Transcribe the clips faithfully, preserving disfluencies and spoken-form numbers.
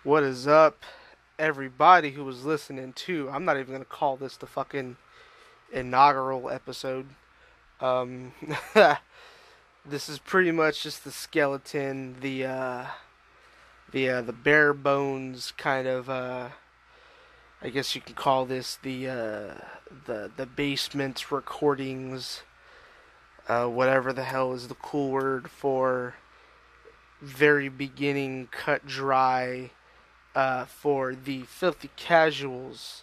What is up, everybody who was listening to? I'm not even gonna call this the fucking inaugural episode. Um, this is pretty much just the skeleton, the uh, the uh, the bare bones kind of. Uh, I guess you can call this the uh, the the basement recordings. Uh, whatever the hell is the cool word for very beginning cut dry uh, for the filthy casuals.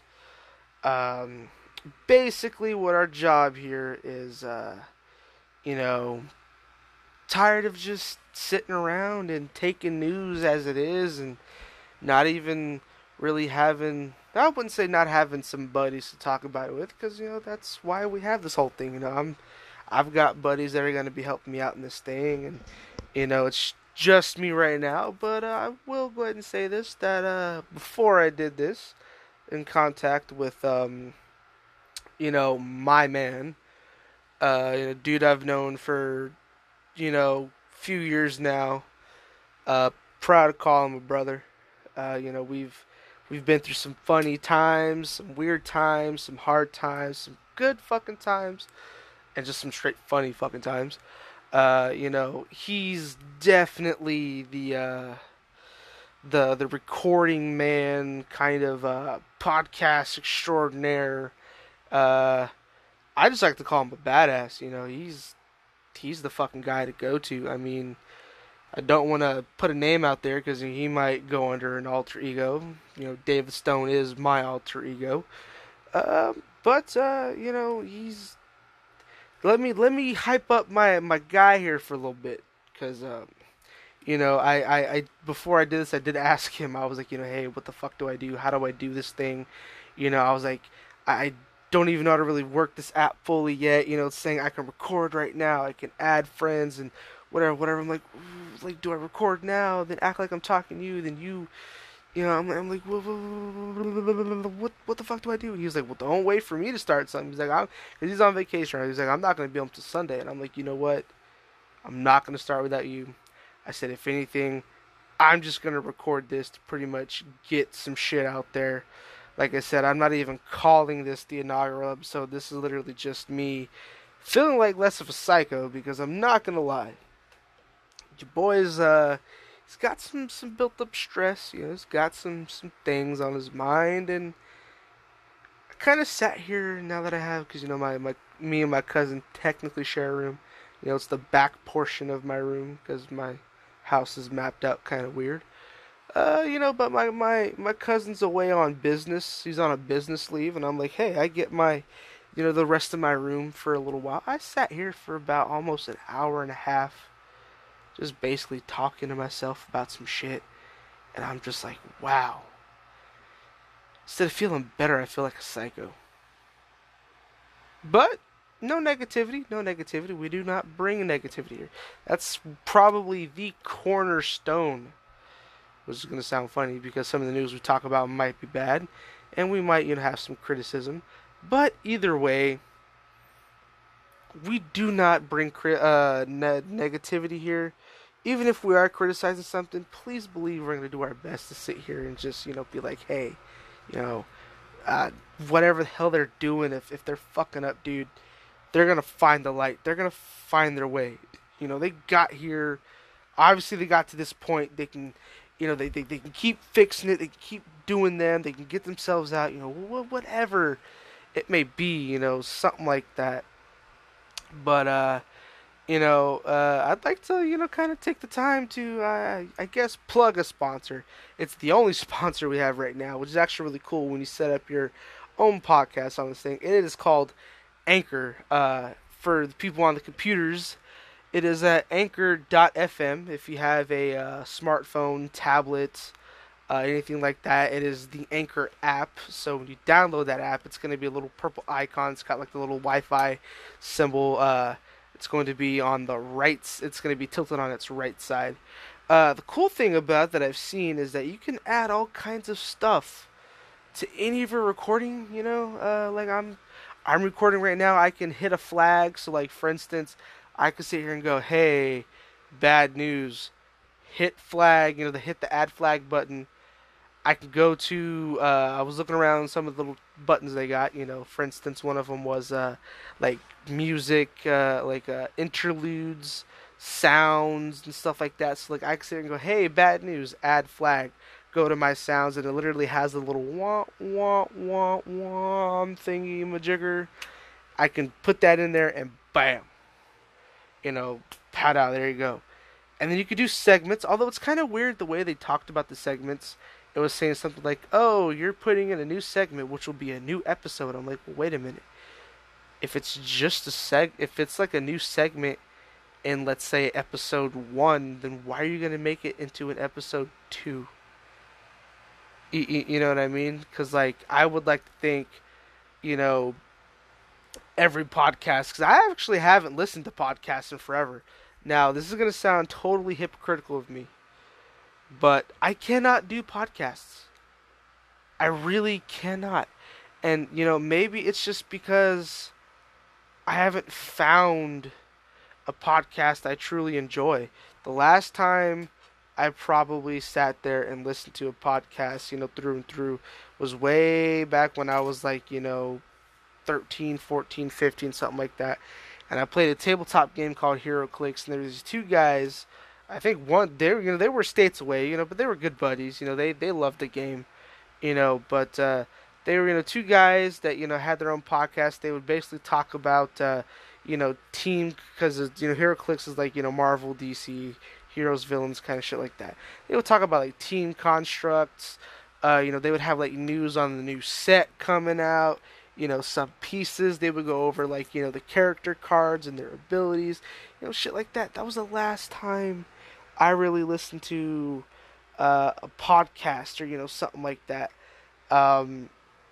Um, Basically, what our job here is, uh, you know, tired of just sitting around and taking news as it is and not even really having. I wouldn't say not having some buddies to talk about it with, because you know that's why we have this whole thing. You know, I'm, I've got buddies that are going to be helping me out in this thing, and you know it's just me right now. But uh, I will go ahead and say this: that uh, before I did this, in contact with um, you know, my man, uh, you know, dude I've known for, you know, few years now. Uh, Proud to call him a brother. Uh, you know, we've we've been through some funny times, some weird times, some hard times, some good fucking times, and just some straight funny fucking times. Uh, you know, he's definitely the uh, the the recording man, kind of uh, podcast extraordinaire. Uh, I just like to call him a badass. You know, he's he's the fucking guy to go to. I mean, I don't want to put a name out there because he might go under an alter ego. You know, David Stone is my alter ego. Uh, but uh, you know, he's let me let me hype up my my guy here for a little bit because um, you know, I, I I before I did this, I did ask him. I was like, you know, hey, what the fuck do I do? How do I do this thing? You know, I was like, I don't even know how to really work this app fully yet. You know, it's saying I can record right now, I can add friends and whatever, whatever. I'm like, like, do I record now? Then act like I'm talking to you. Then you, you know, I'm, I'm like, what, what, what the fuck do I do? He was like, well, don't wait for me to start something. He's like, I'm, cause he's on vacation. Right? He's like, I'm not gonna be home till Sunday. And I'm like, you know what? I'm not gonna start without you. I said, if anything, I'm just gonna record this to pretty much get some shit out there. Like I said, I'm not even calling this the inaugural episode. This is literally just me feeling like less of a psycho because I'm not gonna lie. Your boy's uh he's got some some built up stress, you know, he's got some some things on his mind, and I kind of sat here now that I have, because you know my, my me and my cousin technically share a room. You know, it's the back portion of my room because my house is mapped out kind of weird. Uh, you know, but my, my, my cousin's away on business. He's on a business leave, and I'm like, hey, I get my, you know, the rest of my room for a little while. I sat here for about almost an hour and a half, just basically talking to myself about some shit, and I'm just like, wow. Instead of feeling better, I feel like a psycho. But no negativity, no negativity. We do not bring negativity here. That's probably the cornerstone, which is going to sound funny because some of the news we talk about might be bad, and we might, you know, have some criticism. But either way, we do not bring uh, ne- negativity here. Even if we are criticizing something, please believe we're going to do our best to sit here and just, you know, be like, hey, you know, uh, whatever the hell they're doing, if, if they're fucking up, dude, they're going to find the light. They're going to find their way. You know, they got here. Obviously, they got to this point. They can, you know, they, they, they can keep fixing it. They can keep doing them. They can get themselves out, you know, whatever it may be, you know, something like that. But, uh, you know, uh, I'd like to, you know, kind of take the time to, uh, I guess, plug a sponsor. It's the only sponsor we have right now, which is actually really cool when you set up your own podcast on this thing. It is called Anchor. Uh, for the people on the computers, it is at anchor dot f m. If you have a uh, smartphone, tablet, uh, anything like that, it is the Anchor app. So when you download that app, it's going to be a little purple icon. It's got like the little Wi-Fi symbol. Uh, it's going to be on the right. It's going to be tilted on its right side. Uh, the cool thing about that I've seen is that you can add all kinds of stuff to any of your recording. You know, uh, like I'm, I'm recording right now. I can hit a flag. So like for instance, I could sit here and go, hey, bad news. Hit flag, you know, the hit the add flag button. I can go to. Uh, I was looking around some of the little buttons they got. You know, for instance, one of them was uh, like music, uh, like uh, interludes, sounds, and stuff like that. So like I can sit and go, "Hey, bad news, add flag." Go to my sounds, and it literally has a little wah wah wah wah thingy majigger. I can put that in there, and bam, you know, pat out. There you go. And then you could do segments, although it's kind of weird the way they talked about the segments. It was saying something like, "Oh, you're putting in a new segment, which will be a new episode." I'm like, well, wait a minute. If it's just a seg, if it's like a new segment in, let's say, episode one, then why are you gonna make it into an episode two? You, you know what I mean? Because like, I would like to think, you know, every podcast, because I actually haven't listened to podcasts in forever. Now, this is gonna sound totally hypocritical of me, but I cannot do podcasts. I really cannot. And, you know, maybe it's just because I haven't found a podcast I truly enjoy. The last time I probably sat there and listened to a podcast, you know, through and through was way back when I was like, you know, thirteen, fourteen, fifteen, something like that. And I played a tabletop game called HeroClix, and there was these two guys. I think one they were, you know, they were states away, you know, but they were good buddies. You know, they they loved the game, you know, but uh, they were, you know, two guys that, you know, had their own podcast. They would basically talk about uh, you know, team, because you know HeroClix is like, you know, Marvel, D C, heroes, villains, kind of shit like that. They would talk about like team constructs. Uh, you know, they would have like news on the new set coming out. You know, some pieces. They would go over like, you know, the character cards and their abilities. You know, shit like that. That was the last time I really listened to uh, a podcast or, you know, something like that. Um,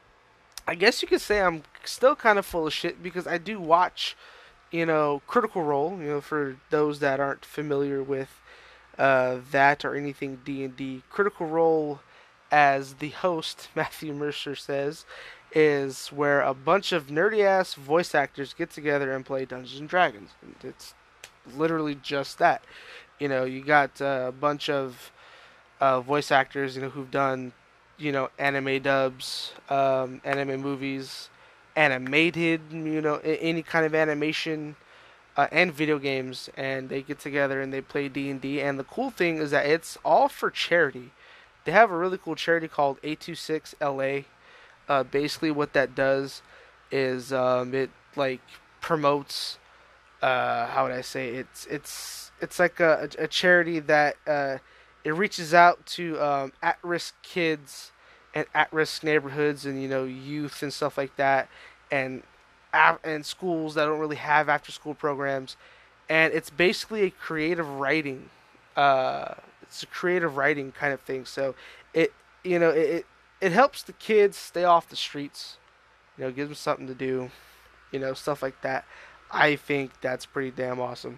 I guess you could say I'm still kind of full of shit because I do watch, you know, Critical Role. You know, for those that aren't familiar with uh, that or anything D and D, Critical Role, as the host Matthew Mercer says, is where a bunch of nerdy ass voice actors get together and play Dungeons and Dragons. It's literally just that. You know, you got uh, a bunch of uh, voice actors, you know, who've done, you know, anime dubs, um, anime movies, animated, you know, any kind of animation, uh, and video games, and they get together and they play D and D. And the cool thing is that it's all for charity. They have a really cool charity called eight two six L A. Uh, basically, what that does is um, it like promotes. Uh, how would I say it's it's it's like a, a charity that uh, it reaches out to um, at-risk kids and at-risk neighborhoods and, you know, youth and stuff like that, and and schools that don't really have after-school programs, and it's basically a creative writing. Uh, it's a creative writing kind of thing. So it you know it it helps the kids stay off the streets. You know, gives them something to do. You know, stuff like that. I think that's pretty damn awesome.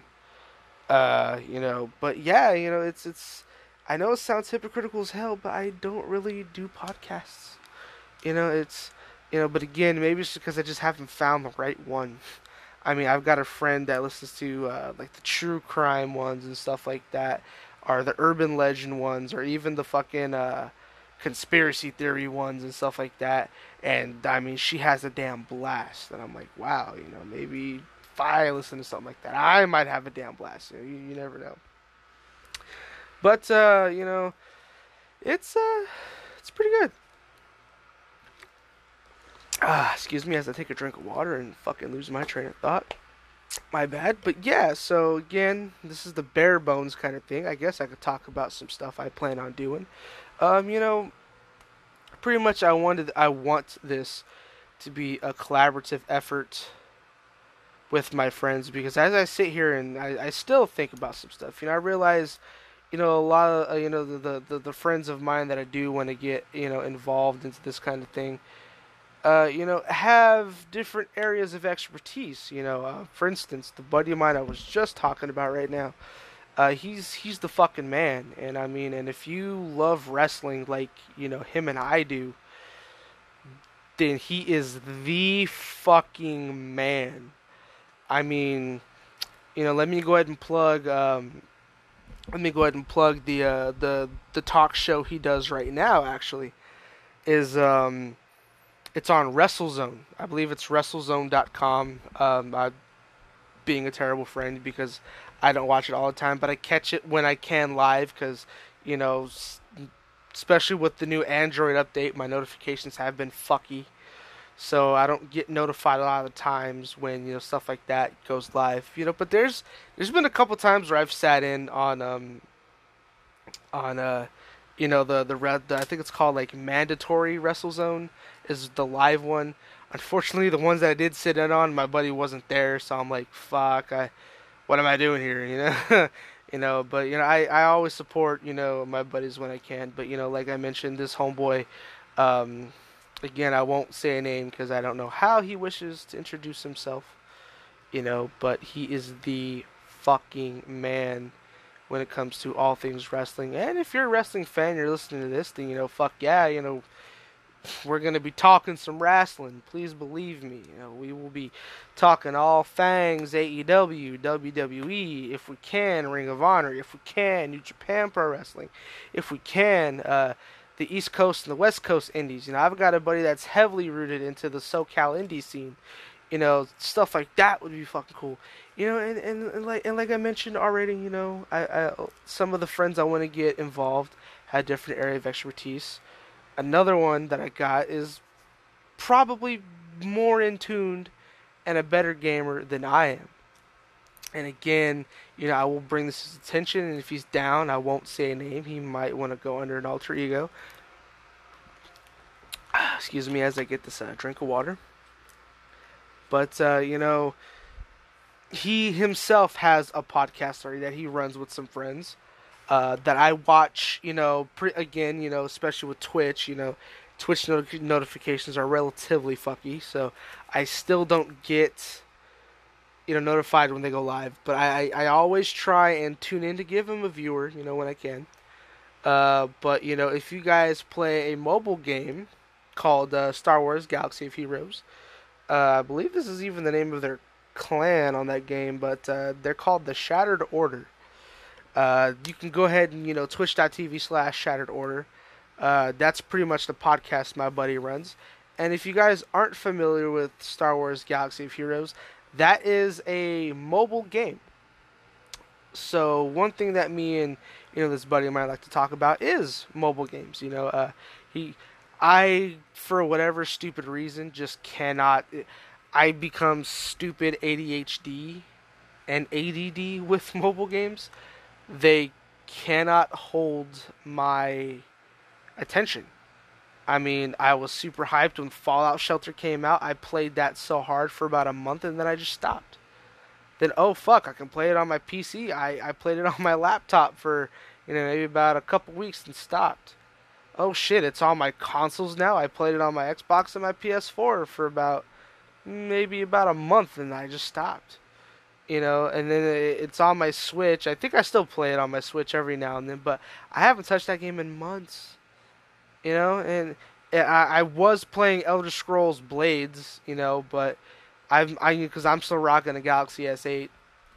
Uh, you know, but yeah, you know, it's it's. I know it sounds hypocritical as hell, but I don't really do podcasts. You know, it's you know, but again, maybe it's because I just haven't found the right one. I mean, I've got a friend that listens to uh, like the true crime ones and stuff like that, or the urban legend ones, or even the fucking uh, conspiracy theory ones and stuff like that. And I mean, she has a damn blast, and I'm like, wow, you know, maybe if I listen to something like that, I might have a damn blast. You know, you, you never know. But uh, you know, it's uh, it's pretty good. Ah, excuse me as I take a drink of water and fucking lose my train of thought. My bad. But yeah, so again, this is the bare bones kind of thing. I guess I could talk about some stuff I plan on doing. Um, you know, pretty much I wanted I want this to be a collaborative effort with my friends, because as I sit here and I, I still think about some stuff, you know, I realize, you know, a lot of uh, you know the, the the friends of mine that I do want to get, you know, involved into this kind of thing, uh, you know, have different areas of expertise. You know, uh, for instance, the buddy of mine I was just talking about right now, uh, he's he's the fucking man, and I mean, and if you love wrestling like, you know, him and I do, then he is the fucking man. I mean, you know, let me go ahead and plug um, let me go ahead and plug the uh, the the talk show he does right now. Actually, is um, it's on WrestleZone. I believe it's WrestleZone dot com. Um, I being a terrible friend because I don't watch it all the time, but I catch it when I can live because you know, especially with the new Android update, my notifications have been fucky. So I don't get notified a lot of times when you know stuff like that goes live. You know, but there's there's been a couple times where I've sat in on um on uh you know the the, red the I think it's called like mandatory WrestleZone is the live one. Unfortunately, the ones that I did sit in on, my buddy wasn't there, so I'm like, fuck, I what am I doing here? You know, you know. But you know, I I always support you know my buddies when I can. But you know, like I mentioned, this homeboy. Um, Again, I won't say a name because I don't know how he wishes to introduce himself, you know, but he is the fucking man when it comes to all things wrestling. And if you're a wrestling fan, you're listening to this thing, you know, fuck yeah, you know, we're going to be talking some wrestling. Please believe me. You know, we will be talking all things A E W, W W E, if we can, Ring of Honor, if we can, New Japan Pro Wrestling, if we can, uh, the East Coast and the West Coast indies. You know, I've got a buddy that's heavily rooted into the SoCal indie scene. You know, stuff like that would be fucking cool. You know, and, and, and like and like I mentioned already, you know, I, I some of the friends I want to get involved had different area of expertise. Another one that I got is probably more in tuned and a better gamer than I am. And again, you know, I will bring this to his attention, and if he's down, I won't say a name. He might want to go under an alter ego. Excuse me as I get this uh, drink of water. But, uh, you know, he himself has a podcast sorry, that he runs with some friends uh, that I watch, you know, pre- again, you know, especially with Twitch, you know, Twitch not- notifications are relatively fucky, so I still don't get you know notified when they go live, but I, I, I always try and tune in to give them a viewer, you know, when I can. Uh, but you know, if you guys play a mobile game called uh, Star Wars Galaxy of Heroes, uh, I believe this is even the name of their clan on that game, but uh, they're called the Shattered Order. Uh, you can go ahead and you know twitch.tv slash Shattered Order. Uh, that's pretty much the podcast my buddy runs. And if you guys aren't familiar with Star Wars Galaxy of Heroes, that is a mobile game. So one thing that me and you know this buddy of mine like to talk about is mobile games. You know, uh, he, I for whatever stupid reason just cannot. I become stupid A D H D and A D D with mobile games. They cannot hold my attention. I mean, I was super hyped when Fallout Shelter came out. I played that so hard for about a month and then I just stopped. Then, oh fuck, I can play it on my P C. I, I played it on my laptop for, you know, maybe about a couple weeks and stopped. Oh shit, it's on my consoles now. I played it on my Xbox and my P S four for about, maybe about a month and I just stopped. You know, and then it's on my Switch. I think I still play it on my Switch every now and then, but I haven't touched that game in months. You know, and I, I was playing Elder Scrolls Blades, you know, but I'm I because I'm still rocking a Galaxy S eight.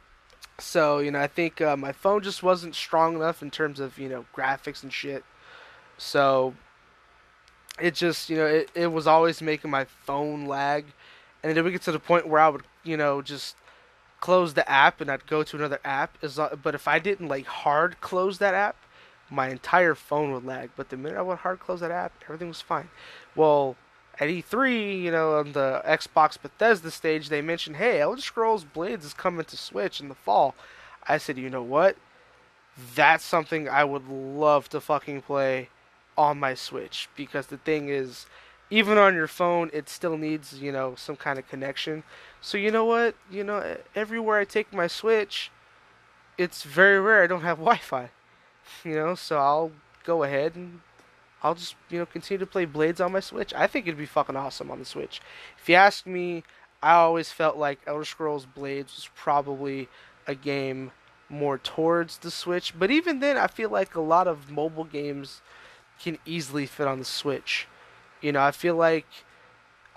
So you know, I think uh, my phone just wasn't strong enough in terms of you know graphics and shit. So it just you know it, it was always making my phone lag, and then we get to the point where I would you know just close the app and I'd go to another app. Is but if I didn't like hard close that app, my entire phone would lag. But the minute I would hard close that app, everything was fine. Well, at E three, you know, on the Xbox Bethesda stage, they mentioned, hey, Elder Scrolls Blades is coming to Switch in the fall. I said, you know what? That's something I would love to fucking play on my Switch. Because the thing is, even on your phone, it still needs, you know, some kind of connection. So you know what? You know, everywhere I take my Switch, it's very rare I don't have Wi-Fi. You know, so I'll go ahead and I'll just, you know, continue to play Blades on my Switch. I think it'd be fucking awesome on the Switch. If you ask me, I always felt like Elder Scrolls Blades was probably a game more towards the Switch. But even then, I feel like a lot of mobile games can easily fit on the Switch. You know, I feel like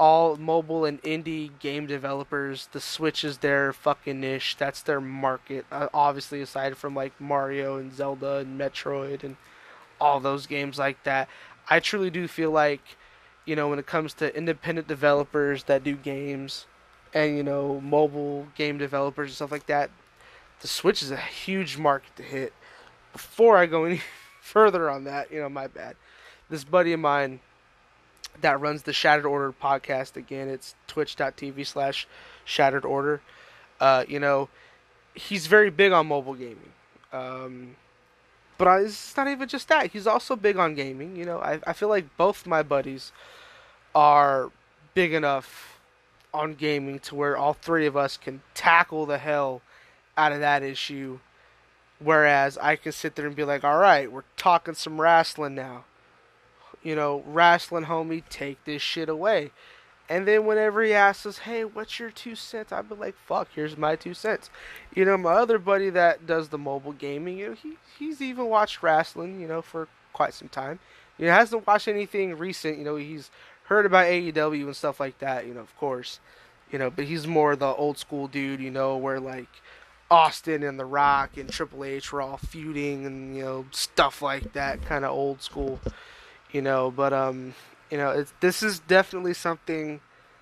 all mobile and indie game developers. The Switch is their fucking niche. That's their market. Uh, obviously, aside from like Mario and Zelda and Metroid and all those games like that, I truly do feel like, you know, when it comes to independent developers that do games and, you know, mobile game developers and stuff like that, the Switch is a huge market to hit. Before I go any further on that, you know, my bad. This buddy of mine that runs the Shattered Order podcast, again, it's twitch.tv slash Shattered Order. Uh, you know, he's very big on mobile gaming. Um, but I, it's not even just that. He's also big on gaming. You know, I, I feel like both my buddies are big enough on gaming to where all three of us can tackle the hell out of that issue. Whereas I can sit there and be like, all right, we're talking some wrestling now. You know, wrestling homie, take this shit away. And then whenever he asks us, hey, what's your two cents? I'd be like, fuck, here's my two cents. You know, my other buddy that does the mobile gaming, you know, he he's even watched wrestling, you know, for quite some time. You know, hasn't watched anything recent. You know, he's heard about A E W and stuff like that, you know, of course. You know, but he's more the old school dude, you know, where like Austin and The Rock and Triple H were all feuding and, you know, stuff like that, kind of old school. You know, but, um, you know, it's, this is definitely something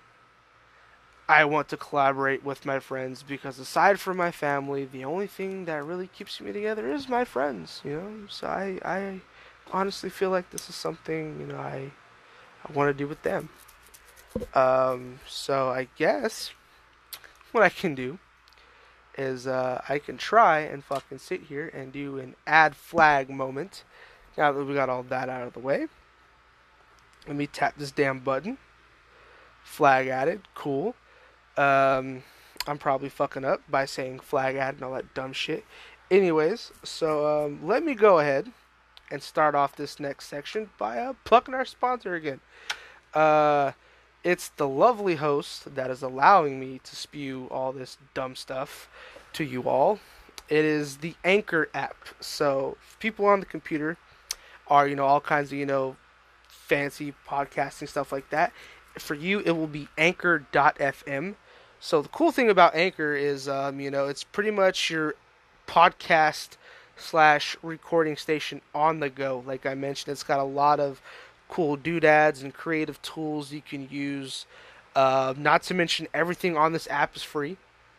I want to collaborate with my friends, because aside from my family, the only thing that really keeps me together is my friends, you know, so I, I honestly feel like this is something, you know, I, I want to do with them. Um, so I guess what I can do is, uh, I can try and fucking sit here and do an add flag moment. Now that we got all that out of the way, let me tap this damn button. Flag added. Cool. Um, I'm probably fucking up by saying flag added and all that dumb shit. Anyways, so um, let me go ahead and start off this next section by uh, plucking our sponsor again. Uh, it's the lovely host that is allowing me to spew all this dumb stuff to you all. It is the Anchor app. So people on the computer are, you know, all kinds of, you know, fancy podcasting stuff like that. For you, it will be anchor dot f m. So the cool thing about Anchor is, um, you know, it's pretty much your podcast slash recording station on the go. Like I mentioned, it's got a lot of cool doodads and creative tools you can use. Uh, not to mention, everything on this app is free.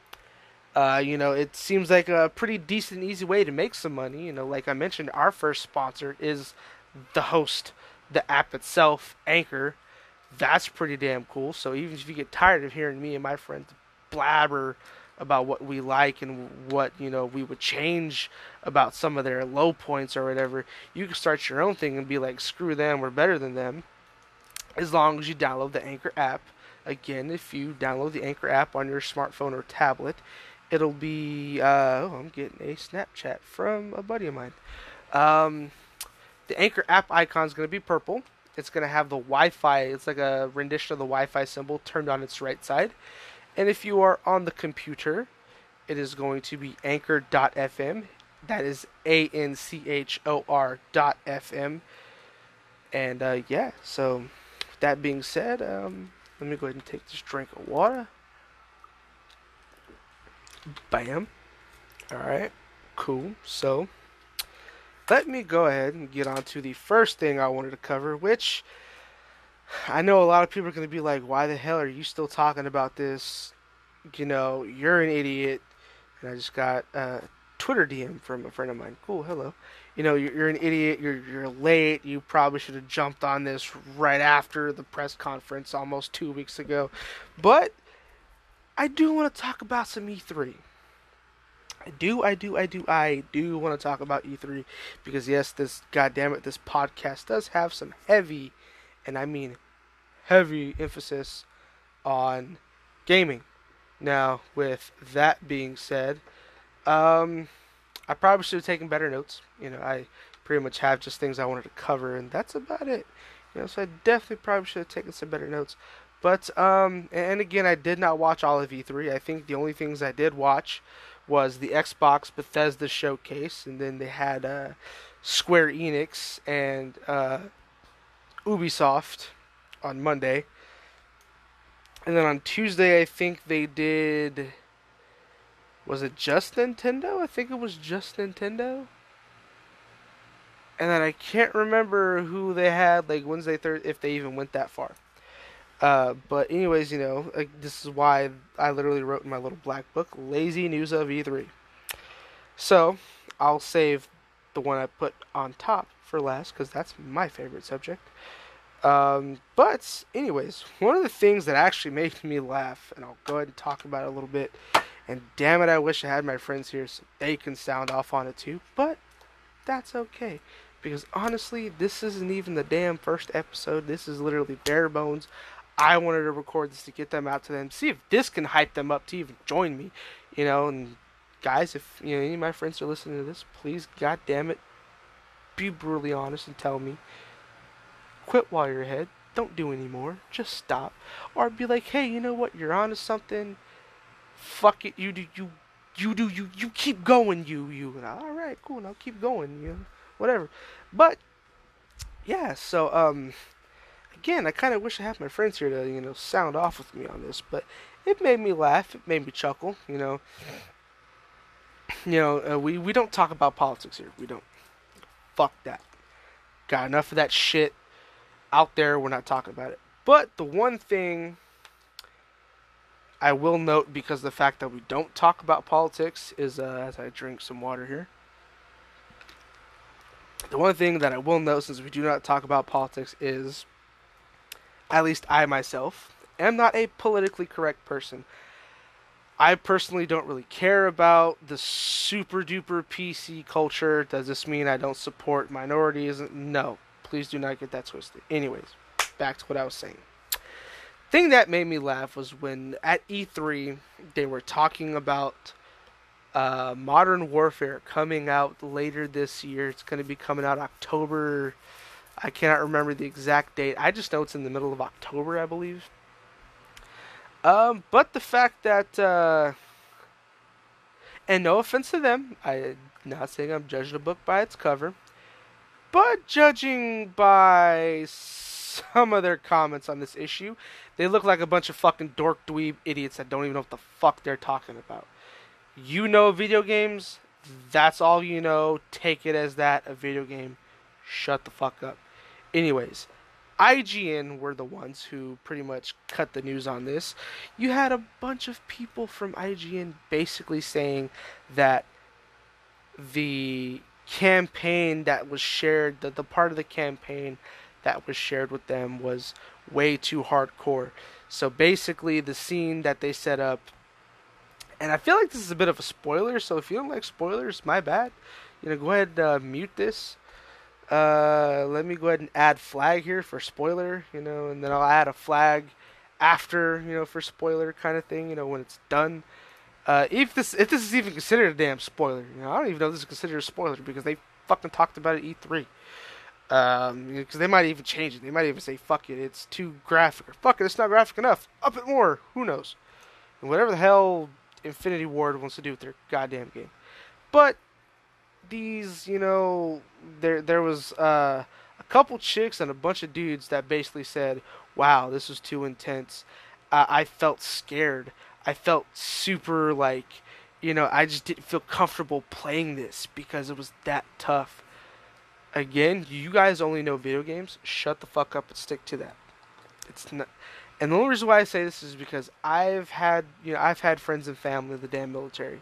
Uh, you know, it seems like a pretty decent, easy way to make some money. You know, like I mentioned, our first sponsor is the host, the app itself, Anchor. That's pretty damn cool. So even if you get tired of hearing me and my friends blabber about what we like and what, you know, we would change about some of their low points or whatever, you can start your own thing and be like, screw them, we're better than them. As long as you download the Anchor app. Again, if you download the Anchor app on your smartphone or tablet, it'll be, uh, oh, I'm getting a Snapchat from a buddy of mine. Um, the Anchor app icon is going to be purple. It's going to have the Wi-Fi, it's like a rendition of the Wi-Fi symbol turned on its right side. And if you are on the computer, it is going to be anchor dot f m. That is A N C H O R dot F M. And, uh, yeah, so with that being said, um, let me go ahead and take this drink of water. Bam. Alright, cool. So, let me go ahead and get on to the first thing I wanted to cover, which I know a lot of people are going to be like, why the hell are you still talking about this? You know, you're an idiot. And I just got a Twitter D M from a friend of mine. Cool, hello. You know, you're, you're an idiot. You're, you're late. You probably should have jumped on this right after the press conference almost two weeks ago. But I do want to talk about some E three. I do, I do, I do, I do want to talk about E three because yes, this goddammit, this podcast does have some heavy, and I mean heavy emphasis on gaming. Now, with that being said, um, I probably should have taken better notes. You know, I pretty much have just things I wanted to cover, and that's about it. You know, so I definitely probably should have taken some better notes. But um, and again, I did not watch all of E three. I think the only things I did watch was the Xbox Bethesda showcase, and then they had uh, Square Enix and uh, Ubisoft on Monday. And then on Tuesday, I think they did. Was it just Nintendo? I think it was just Nintendo. And then I can't remember who they had like Wednesday, Thursday, if they even went that far. Uh, but anyways, you know, like, this is why I literally wrote in my little black book, "Lazy News of E three." So I'll save the one I put on top for last because that's my favorite subject. Um, but anyways, one of the things that actually made me laugh, and I'll go ahead and talk about it a little bit. And damn it, I wish I had my friends here so they can sound off on it too. But that's okay. Because honestly, this isn't even the damn first episode. This is literally bare bones. I wanted to record this to get them out to them. See if this can hype them up to even join me. You know, and guys, if you know any of my friends are listening to this, please, god damn it, be brutally honest and tell me. Quit while you're ahead. Don't do anymore. Just stop. Or be like, hey, you know what? You're onto something. Fuck it. You do you you do you you keep going. You you. All right, cool. Now keep going. You know, whatever. But yeah. So um, again, I kind of wish I had my friends here to you know sound off with me on this, but it made me laugh. It made me chuckle. You know. You know, uh, we we don't talk about politics here. We don't. Fuck that. Got enough of that shit out there. We're not talking about it. But the one thing I will note, because of the fact that we don't talk about politics, is uh, as I drink some water here. The one thing that I will note, since we do not talk about politics, is at least I myself am not a politically correct person. I personally don't really care about the super duper P C culture. Does this mean I don't support minorities? No. Please do not get that twisted. Anyways, back to what I was saying. Thing that made me laugh was when at E three they were talking about uh, Modern Warfare coming out later this year. It's going to be coming out October. I cannot remember the exact date. I just know it's in the middle of October, I believe. Um, but the fact that, uh, and no offense to them, I'm not saying I'm judging a book by its cover, but judging by some of their comments on this issue, they look like a bunch of fucking dork dweeb idiots that don't even know what the fuck they're talking about. You know video games, that's all you know. Take it as that, a video game. Shut the fuck up. Anyways, I G N were the ones who pretty much cut the news on this. You had a bunch of people from I G N basically saying that the campaign that was shared, the, the part of the campaign that was shared with them was way too hardcore. So basically the scene that they set up, and I feel like this is a bit of a spoiler, so if you don't like spoilers, my bad. You know, go ahead and uh, mute this. Uh, let me go ahead and add flag here for spoiler, you know, and then I'll add a flag after, you know, for spoiler kind of thing, you know, when it's done. Uh, if this if this is even considered a damn spoiler, you know, I don't even know if this is considered a spoiler because they fucking talked about it at E three. Um, because they might even change it. They might even say, fuck it, it's too graphic, or fuck it, it's not graphic enough. Up it more. Who knows? And whatever the hell Infinity Ward wants to do with their goddamn game. But these, you know, there there was uh, a couple chicks and a bunch of dudes that basically said, wow, this was too intense. Uh, I felt scared. I felt super, like, you know, I just didn't feel comfortable playing this because it was that tough. Again, you guys only know video games. Shut the fuck up and stick to that. It's not, and the only reason why I say this is because I've had, you know, I've had friends and family in the damn military.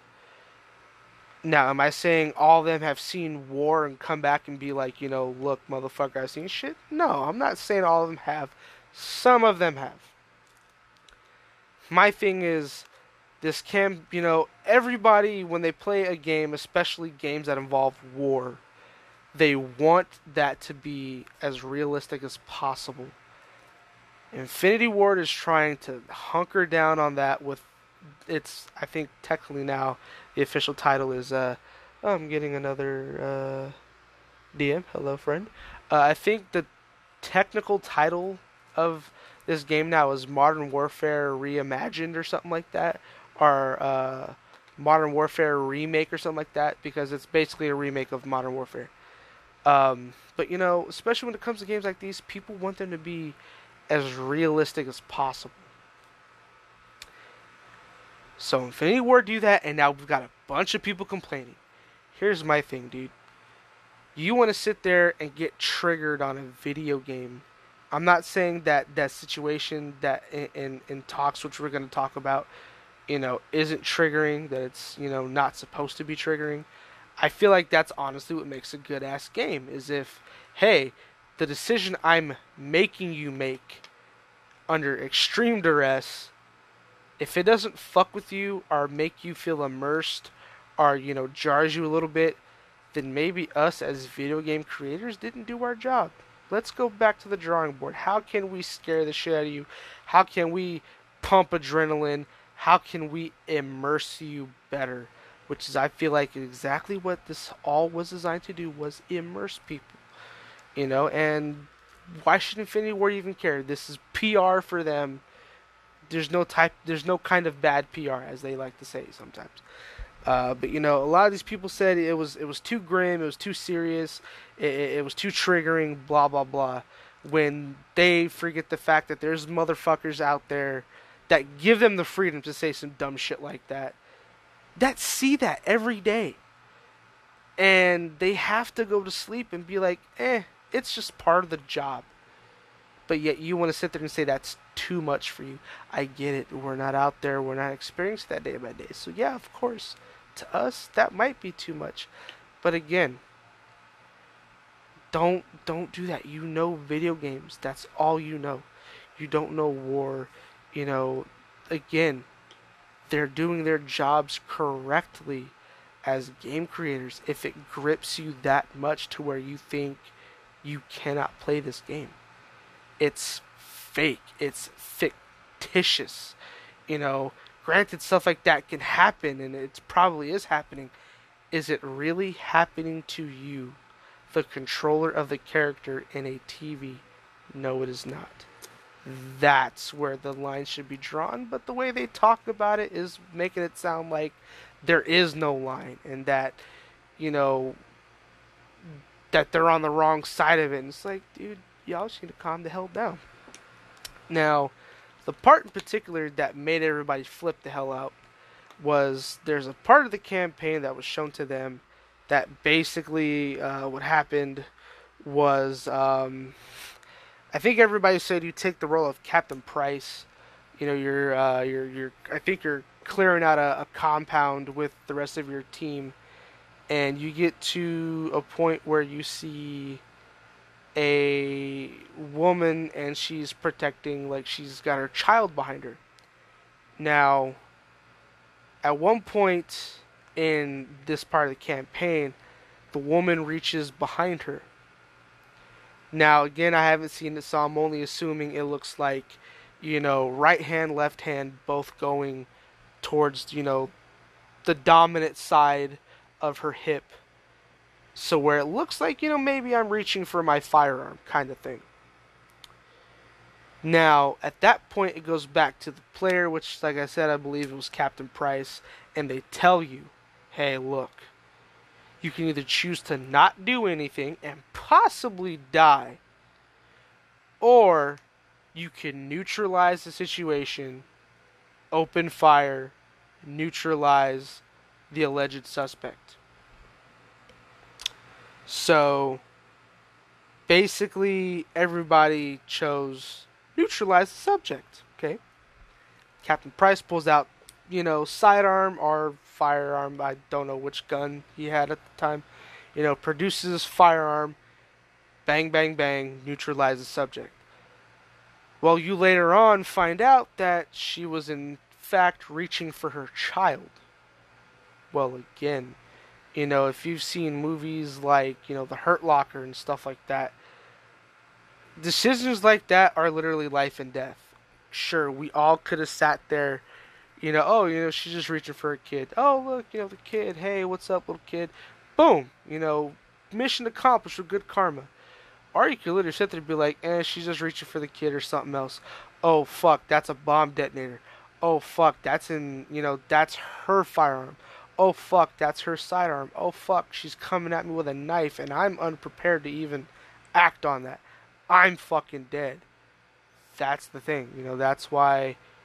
Now, am I saying all of them have seen war and come back and be like, you know, look, motherfucker, I've seen shit? No, I'm not saying all of them have. Some of them have. My thing is, this can, you know, everybody, when they play a game, especially games that involve war, they want that to be as realistic as possible. Infinity Ward is trying to hunker down on that with its, I think technically now, the official title is, uh, oh, I'm getting another uh, D M. Hello, friend. Uh, I think the technical title of this game now is Modern Warfare Reimagined or something like that, or uh, Modern Warfare Remake or something like that, because it's basically a remake of Modern Warfare. Um, but you know, especially when it comes to games like these, people want them to be as realistic as possible. So Infinity Ward do that, and now we've got a bunch of people complaining. Here's my thing, dude. You want to sit there and get triggered on a video game. I'm not saying that that situation that in, in, in talks, which we're going to talk about, you know, isn't triggering, that it's, you know, not supposed to be triggering. I feel like that's honestly what makes a good ass game, is if, hey, the decision I'm making you make under extreme duress, if it doesn't fuck with you or make you feel immersed or, you know, jars you a little bit, then maybe us as video game creators didn't do our job. Let's go back to the drawing board. How can we scare the shit out of you? How can we pump adrenaline? How can we immerse you better? Which is, I feel like, exactly what this all was designed to do, was immerse people. You know, and why should Infinity Ward even care? This is P R for them. There's no type, there's no kind of bad P R, as they like to say sometimes. Uh, but you know, a lot of these people said it was it was too grim, it was too serious, it, it was too triggering, blah blah blah. When they forget the fact that there's motherfuckers out there that give them the freedom to say some dumb shit like that, that see that every day, and they have to go to sleep and be like, eh, it's just part of the job. But yet you want to sit there and say that's too much for you. I get it. We're not out there. We're not experiencing that day by day. So yeah, of course, to us that might be too much. But again, don't don't do that. You know video games. That's all you know. You don't know war. You know, again, they're doing their jobs correctly as game creators. If it grips you that much to where you think you cannot play this game, it's fake. It's fictitious. You know, granted, stuff like that can happen, and it probably is happening. Is it really happening to you, the controller of the character in a T V? No, it is not. That's where the line should be drawn, but the way they talk about it is making it sound like there is no line, and that, you know, that they're on the wrong side of it. And it's like, dude, y'all just need to calm the hell down. Now, the part in particular that made everybody flip the hell out was there's a part of the campaign that was shown to them that basically uh, what happened was, um, I think everybody said you take the role of Captain Price. You know, you're, uh, you're, you're, I think you're clearing out a, a compound with the rest of your team, and you get to a point where you see a woman and she's protecting, like, she's got her child behind her. Now, at one point in this part of the campaign, the woman reaches behind her. Now, again, I haven't seen it, so I'm only assuming it looks like, you know, right hand, left hand, both going towards, you know, the dominant side of her hip. So where it looks like, you know, maybe I'm reaching for my firearm kind of thing. Now, at that point, it goes back to the player, which, like I said, I believe it was Captain Price, and they tell you, hey, look, you can either choose to not do anything and possibly die, or you can neutralize the situation, open fire, neutralize the alleged suspect. So, basically, everybody chose neutralize the subject, okay? Captain Price pulls out, you know, sidearm or firearm, I don't know which gun he had at the time, you know, produces firearm, bang, bang, bang, neutralize the subject. Well, you later on find out that she was in fact reaching for her child. Well, again, you know, if you've seen movies like, you know, The Hurt Locker and stuff like that, decisions like that are literally life and death. Sure, we all could have sat there, you know, oh, you know, she's just reaching for a kid. Oh, look, you know, the kid, hey, what's up, little kid? Boom, you know, mission accomplished with good karma. Or you could literally sit there and be like, eh, she's just reaching for the kid or something else. Oh, fuck, that's a bomb detonator. Oh, fuck, that's in, you know, that's her firearm. Oh, fuck, that's her sidearm. Oh, fuck, she's coming at me with a knife and I'm unprepared to even act on that. I'm fucking dead. That's the thing, you know, that's why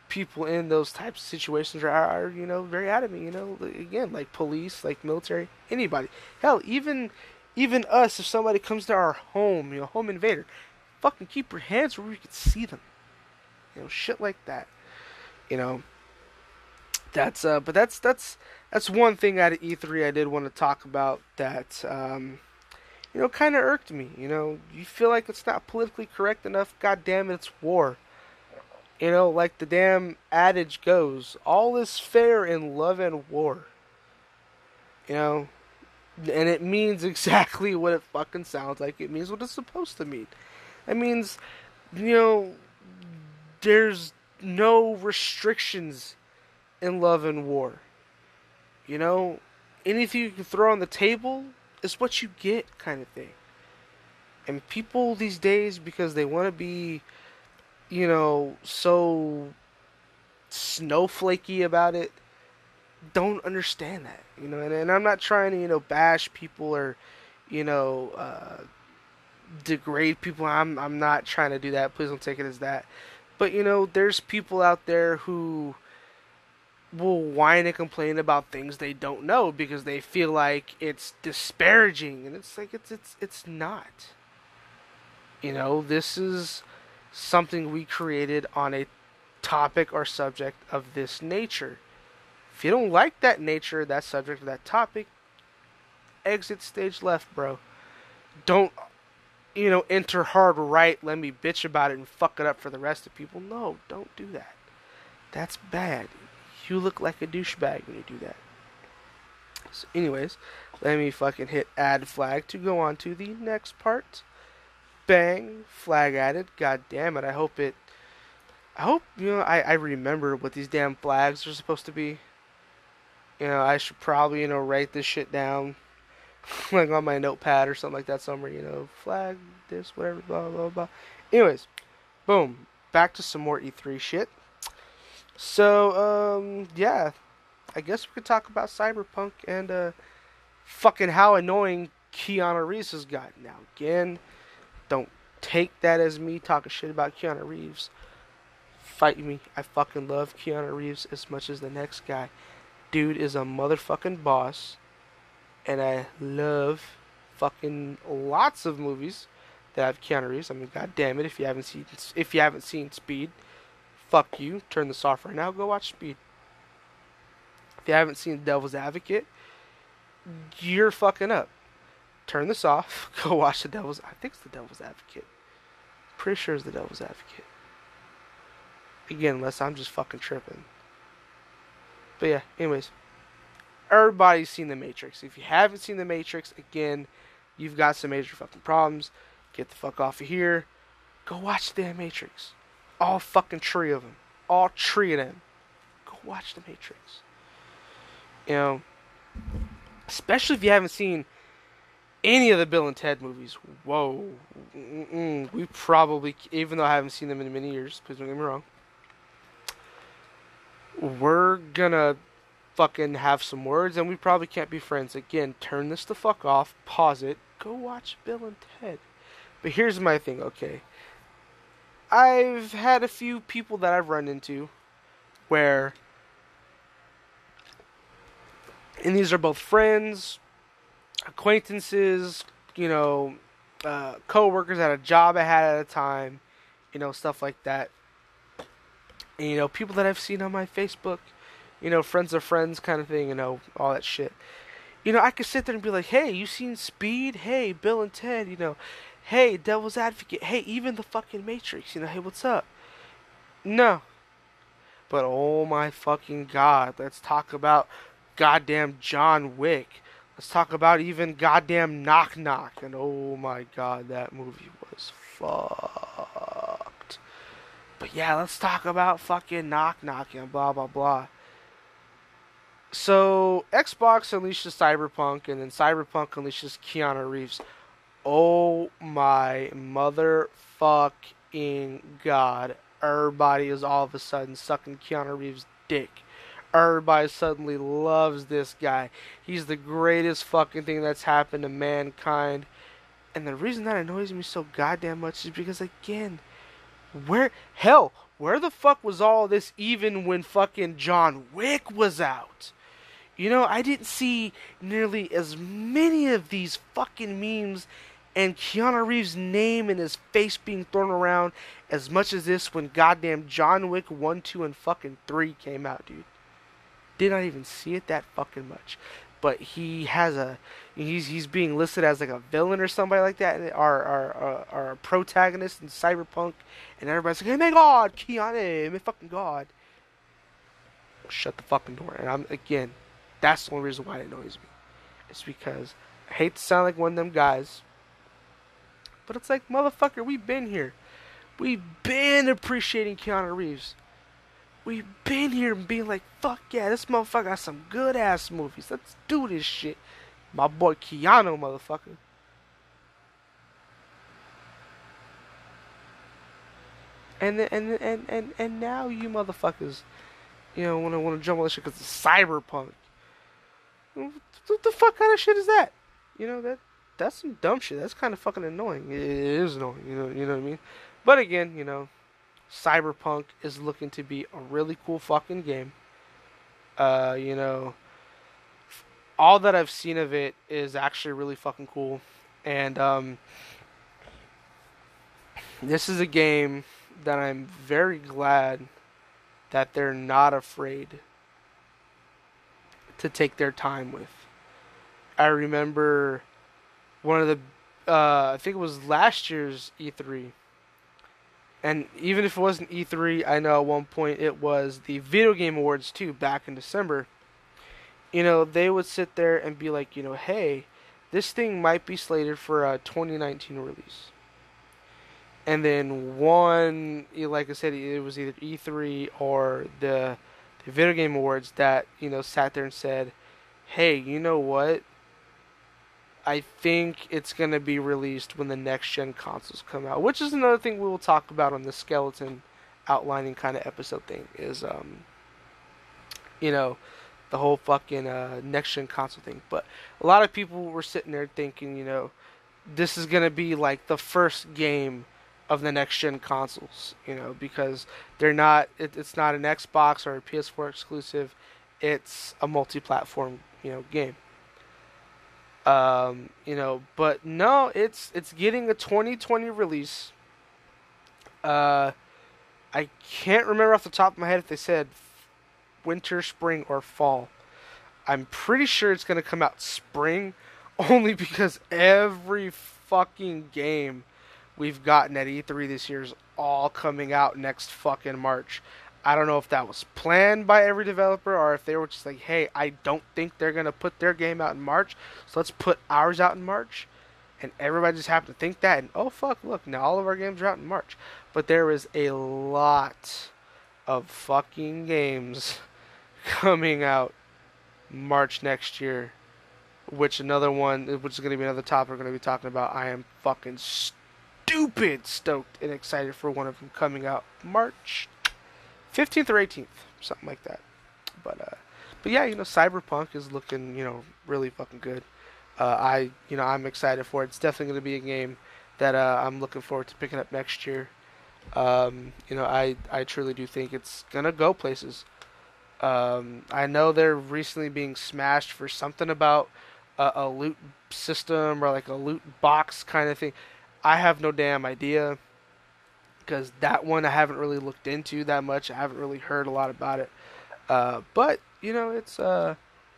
people in those types of situations are, are, you know, very adamant, you know, again, like police, like military, anybody. Hell, even even us, if somebody comes to our home, you know, home invader, fucking keep your hands where we can see them. You know, shit like that. You know, that's uh, but that's that's that's one thing out of E three I did want to talk about that um, you know, kind of irked me. You know, you feel like it's not politically correct enough. God damn it, it's war. You know, like the damn adage goes, all is fair in love and war. You know, and it means exactly what it fucking sounds like. It means what it's supposed to mean. It means, you know, there's no restrictions in love and war. You know, anything you can throw on the table is what you get, kind of thing. And people these days, because they want to be, you know, so snowflakey about it, don't understand that. You know, and, and I'm not trying to, you know, bash people or, you know, uh, degrade people. I'm I'm not trying to do that. Please don't take it as that. But you know, there's people out there who will whine and complain about things they don't know because they feel like it's disparaging, and it's like it's it's it's not. You know, this is something we created on a topic or subject of this nature. If you don't like that nature, that subject, or that topic, exit stage left, bro. Don't, you know, enter hard right, let me bitch about it and fuck it up for the rest of people. No, don't do that. That's bad. You look like a douchebag when you do that. So anyways, let me fucking hit add flag to go on to the next part. Bang, flag added. God damn it, I hope it, I hope, you know, I, I remember what these damn flags are supposed to be. You know, I should probably, you know, write this shit down, like on my notepad or something like that somewhere, you know, flag this, whatever, blah, blah, blah. Anyways, boom, back to some more E three shit. So, um, yeah, I guess we could talk about Cyberpunk and, uh, fucking how annoying Keanu Reeves has gotten. Now, again, don't take that as me talking shit about Keanu Reeves. Fight me. I fucking love Keanu Reeves as much as the next guy. Dude is a motherfucking boss. And I love fucking lots of movies that have Keanu Reeves. I mean, god damn it, if you haven't seen if you haven't seen Speed, fuck you. Turn this off right now. Go watch Speed. If you haven't seen Devil's Advocate, you're fucking up. Turn this off. Go watch the Devil's. I think it's the Devil's Advocate. Pretty sure it's the Devil's Advocate. Again, unless I'm just fucking tripping. But yeah, anyways. Everybody's seen The Matrix. If you haven't seen The Matrix, again, you've got some major fucking problems. Get the fuck off of here. Go watch The Matrix. All fucking three of them. All three of them. Go watch The Matrix. You know, especially if you haven't seen any of the Bill and Ted movies. Whoa. Mm-mm. We probably, even though I haven't seen them in many years, please don't get me wrong, we're gonna fucking have some words, and we probably can't be friends. Again, turn this the fuck off, pause it, go watch Bill and Ted. But here's my thing, okay? I've had a few people that I've run into where, and these are both friends, acquaintances, you know, uh, co-workers at a job I had at a time, you know, stuff like that. And, you know, people that I've seen on my Facebook, you know, friends of friends kind of thing, you know, all that shit. You know, I could sit there and be like, hey, you seen Speed? Hey, Bill and Ted, you know. Hey, Devil's Advocate. Hey, even the fucking Matrix, you know, hey, what's up? No. But oh my fucking god, let's talk about goddamn John Wick. Let's talk about even goddamn Knock Knock. And oh my god, that movie was fucked. But yeah, let's talk about fucking Knock Knock and blah blah blah. So, Xbox unleashes Cyberpunk, and then Cyberpunk unleashes Keanu Reeves. Oh my motherfucking god. Everybody is all of a sudden sucking Keanu Reeves' dick. Everybody suddenly loves this guy. He's the greatest fucking thing that's happened to mankind. And the reason that annoys me so goddamn much is because, again, where, hell, where the fuck was all this even when fucking John Wick was out? You know, I didn't see nearly as many of these fucking memes and Keanu Reeves' name and his face being thrown around as much as this when goddamn John Wick one, two, and fucking three came out, dude. Did not even see it that fucking much. But he has a, he's he's being listed as like a villain or somebody like that, or our our, our protagonist in Cyberpunk, and everybody's like, hey, my god, Keanu, my fucking god. Shut the fucking door. And I'm, again, that's the only reason why it annoys me. It's because I hate to sound like one of them guys, but it's like, motherfucker, we've been here. We've been appreciating Keanu Reeves. We've been here and being like, fuck yeah, this motherfucker got some good ass movies. Let's do this shit. My boy Keanu, motherfucker. And and and and and now you motherfuckers, you know, want to want to jump on this shit because it's Cyberpunk. What the fuck kind of shit is that? You know, that that's some dumb shit. That's kind of fucking annoying. It is annoying. You know, you know what I mean. But again, you know, Cyberpunk is looking to be a really cool fucking game. Uh, you know, all that I've seen of it is actually really fucking cool. And um, this is a game that I'm very glad that they're not afraid to take their time with. I remember one of the, uh, I think it was last year's E three. And even if it wasn't E three, I know at one point it was the Video Game Awards too, back in December. You know, they would sit there and be like, you know, hey, this thing might be slated for a twenty nineteen release. And then one, like I said, it was either E three or the, the Video Game Awards that, you know, sat there and said, hey, you know what? I think it's going to be released when the next-gen consoles come out. Which is another thing we will talk about on the skeleton outlining kind of episode thing. Is, um, you know, the whole fucking uh, next-gen console thing. But a lot of people were sitting there thinking, you know, this is going to be like the first game of the next-gen consoles. You know, because they're not, it, it's not an Xbox or a P S four exclusive. It's a multi-platform, you know, game. Um, you know, but no, it's it's getting a twenty twenty release. Uh, I can't remember off the top of my head if they said winter, spring, or fall. I'm pretty sure it's gonna come out spring, only because every fucking game we've gotten at E three this year is all coming out next fucking March. I don't know if that was planned by every developer or if they were just like, hey, I don't think they're going to put their game out in March, so let's put ours out in March. And everybody just happened to think that, and oh fuck, look, now all of our games are out in March. But there is a lot of fucking games coming out March next year, which another one, which is going to be another topic we're going to be talking about. I am fucking stupid stoked and excited for one of them coming out March fifteenth or eighteenth, something like that. But uh, but yeah, you know, Cyberpunk is looking, you know, really fucking good. Uh, I, you know, I'm excited for it. It's definitely going to be a game that uh, I'm looking forward to picking up next year. Um, you know, I, I truly do think it's gonna go places. Um, I know they're recently being smashed for something about a, a loot system or like a loot box kind of thing. I have no damn idea. Because that one I haven't really looked into that much. I haven't really heard a lot about it. Uh, but, you know, it's, uh...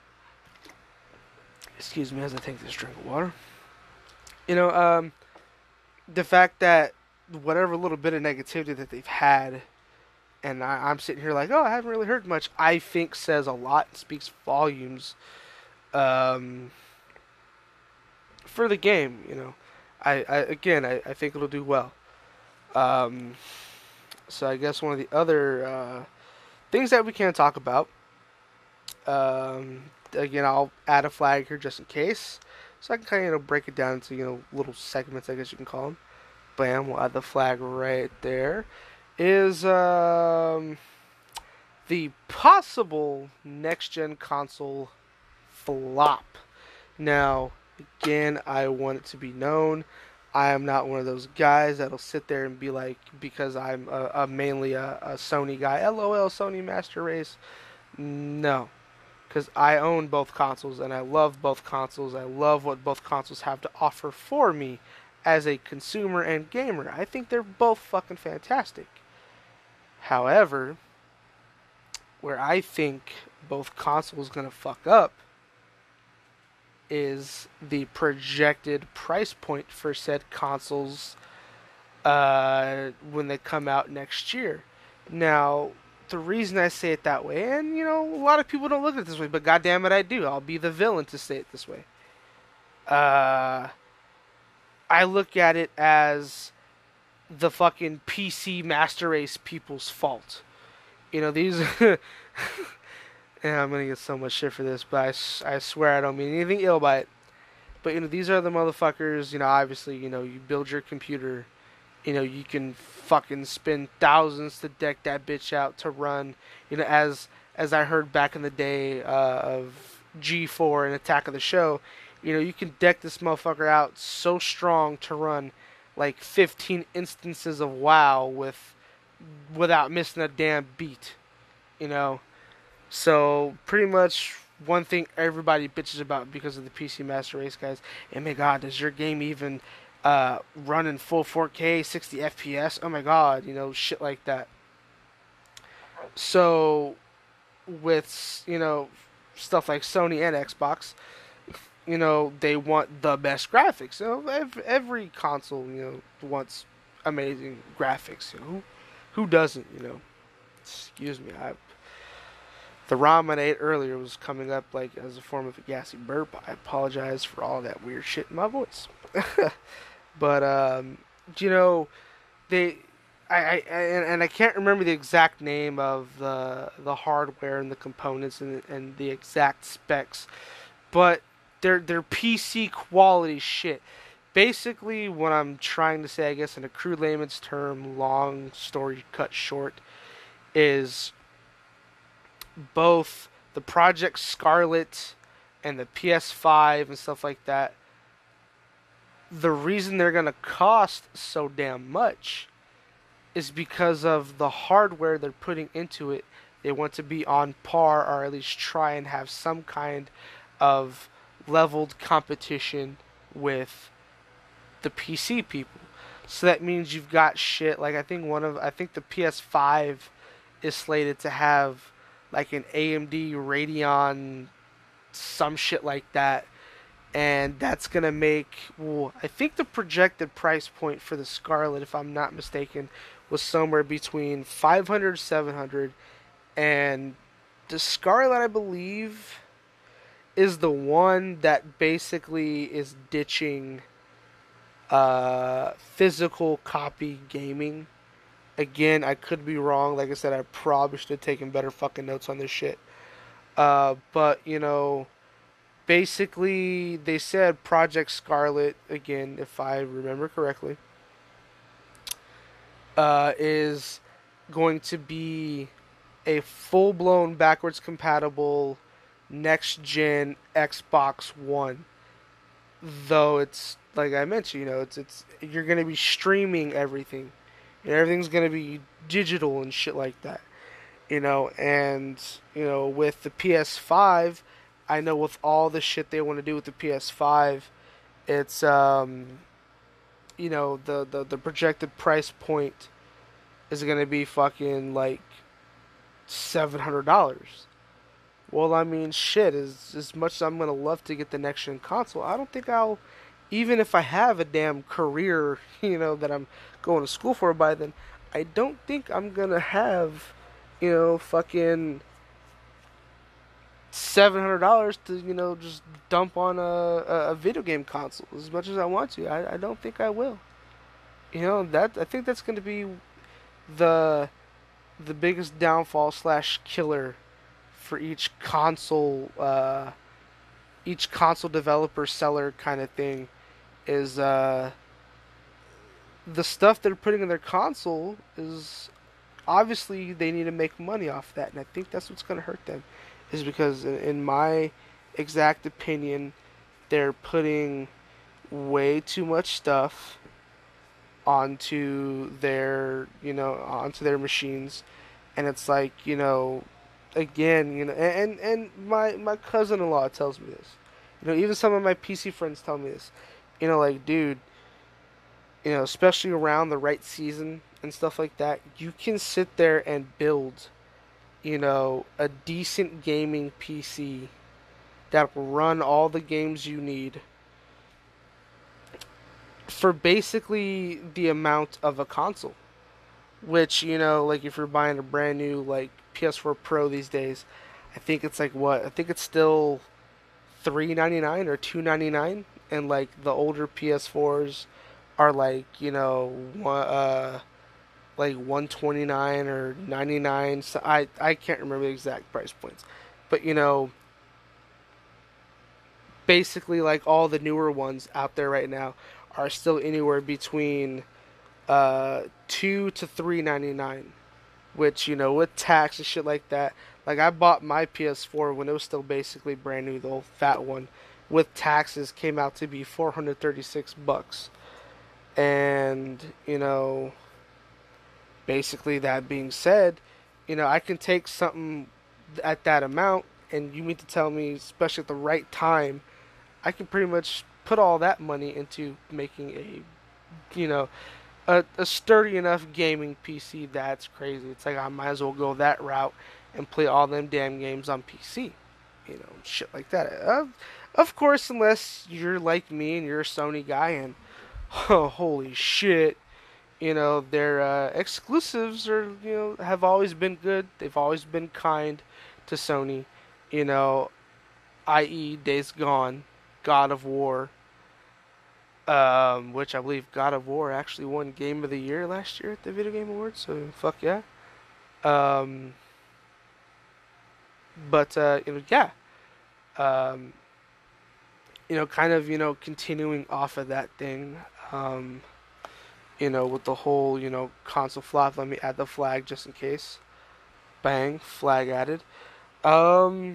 excuse me as I take this drink of water. You know, um... the fact that whatever little bit of negativity that they've had, and I, I'm sitting here like, oh, I haven't really heard much, I think says a lot and speaks volumes, um... for the game, you know. I, I again, I, I think it'll do well. Um, so I guess one of the other uh, things that we can talk about, um, again, I'll add a flag here just in case, so I can kind of, you know, break it down into, you know, little segments, I guess you can call them. Bam, we'll add the flag right there. Is um, the possible next-gen console flop. Now, again, I want it to be known, I am not one of those guys that'll sit there and be like, because I'm a, a mainly a, a Sony guy, LOL Sony Master Race. No, because I own both consoles and I love both consoles. I love what both consoles have to offer for me as a consumer and gamer. I think they're both fucking fantastic. However, where I think both consoles gonna fuck up is the projected price point for said consoles uh, when they come out next year. Now, the reason I say it that way, and you know, a lot of people don't look at it this way, but goddamn it, I do. I'll be the villain to say it this way. Uh, I look at it as the fucking P C Master Race people's fault. You know, these. Yeah, I'm gonna get so much shit for this, but I, I swear I don't mean anything ill by it. But, you know, these are the motherfuckers, you know, obviously, you know, you build your computer, you know, you can fucking spend thousands to deck that bitch out to run, you know, as as I heard back in the day uh, of G four and Attack of the Show, you know, you can deck this motherfucker out so strong to run like fifteen instances of WoW with without missing a damn beat, you know. So pretty much one thing everybody bitches about because of the P C Master Race guys. And my God, does your game even uh, run in full four K, sixty F P S? Oh my God, you know, shit like that. So with, you know, stuff like Sony and Xbox, you know, they want the best graphics. You know, every, every console, you know, wants amazing graphics. You know, who, who doesn't? You know, excuse me, I. The ramen I ate earlier was coming up like as a form of a gassy burp. I apologize for all that weird shit in my voice. But um, you know, they, I, I and, and I can't remember the exact name of the the hardware and the components and and the exact specs, but they're they're P C quality shit. Basically, what I'm trying to say, I guess, in a crude layman's term, long story cut short, is both the Project Scarlet and the P S five and stuff like that, the reason they're going to cost so damn much is because of the hardware they're putting into it. They want to be on par, or at least try and have some kind of leveled competition with the P C people. So that means you've got shit like I think one of I think the P S five is slated to have like an A M D Radeon, some shit like that. And that's going to make, well, I think the projected price point for the Scarlet, if I'm not mistaken, was somewhere between five hundred, seven hundred. And the Scarlet, I believe, is the one that basically is ditching uh, physical copy gaming. Again, I could be wrong. Like I said, I probably should have taken better fucking notes on this shit. Uh, but, you know, basically, they said Project Scarlet, again, if I remember correctly, uh, is going to be a full-blown backwards compatible next-gen Xbox One. Though it's, like I mentioned, you know, it's it's you're going to be streaming everything. And everything's going to be digital and shit like that. You know, and, you know, with the P S five, I know with all the shit they want to do with the P S five, it's, um, you know, the, the, the projected price point is going to be fucking, like, seven hundred dollars. Well, I mean, shit, as, as much as I'm going to love to get the next-gen console, I don't think I'll, even if I have a damn career, you know, that I'm going to school for by then, I don't think I'm going to have, you know, fucking seven hundred dollars to, you know, just dump on a, a, a video game console as much as I want to. I, I don't think I will. You know, that I think that's going to be the the biggest downfall slash killer for each console, uh, each console developer seller kind of thing, is uh, the stuff they're putting in their console is obviously they need to make money off that, and I think that's what's going to hurt them, is because in my exact opinion, they're putting way too much stuff onto their, you know, onto their machines, and it's like, you know, again, you know, and and my my cousin-in-law tells me this. You know, even some of my P C friends tell me this. You know, like, dude, you know, especially around the right season and stuff like that, you can sit there and build, you know, a decent gaming P C that will run all the games you need for basically the amount of a console. Which, you know, like if you're buying a brand new like P S four Pro these days, I think it's like what? I think it's still three ninety-nine or two ninety-nine, and like the older P S fours are like, you know, one, uh like one twenty-nine or ninety-nine. So I I can't remember the exact price points. But, you know, basically like all the newer ones out there right now are still anywhere between uh two to three ninety nine, which, you know, with tax and shit like that. Like I bought my P S four when it was still basically brand new, the old fat one, with taxes came out to be four hundred thirty-six bucks. And, you know, basically that being said, you know, I can take something at that amount, and you mean to tell me, especially at the right time, I can pretty much put all that money into making a, you know, a, a sturdy enough gaming P C that's crazy. It's like I might as well go that route and play all them damn games on P C. You know, shit like that. Uh, of course, unless you're like me and you're a Sony guy and, oh, holy shit, you know, their uh, exclusives are, you know, have always been good. They've always been kind to Sony. You know, that is. Days Gone, God of War, um, which I believe God of War actually won Game of the Year last year at the Video Game Awards. So fuck yeah. Um, but uh, you know, yeah. Um, you know, kind of, you know, continuing off of that thing. Um, you know, with the whole, you know, console flop. Let me add the flag just in case. Bang, flag added. Um,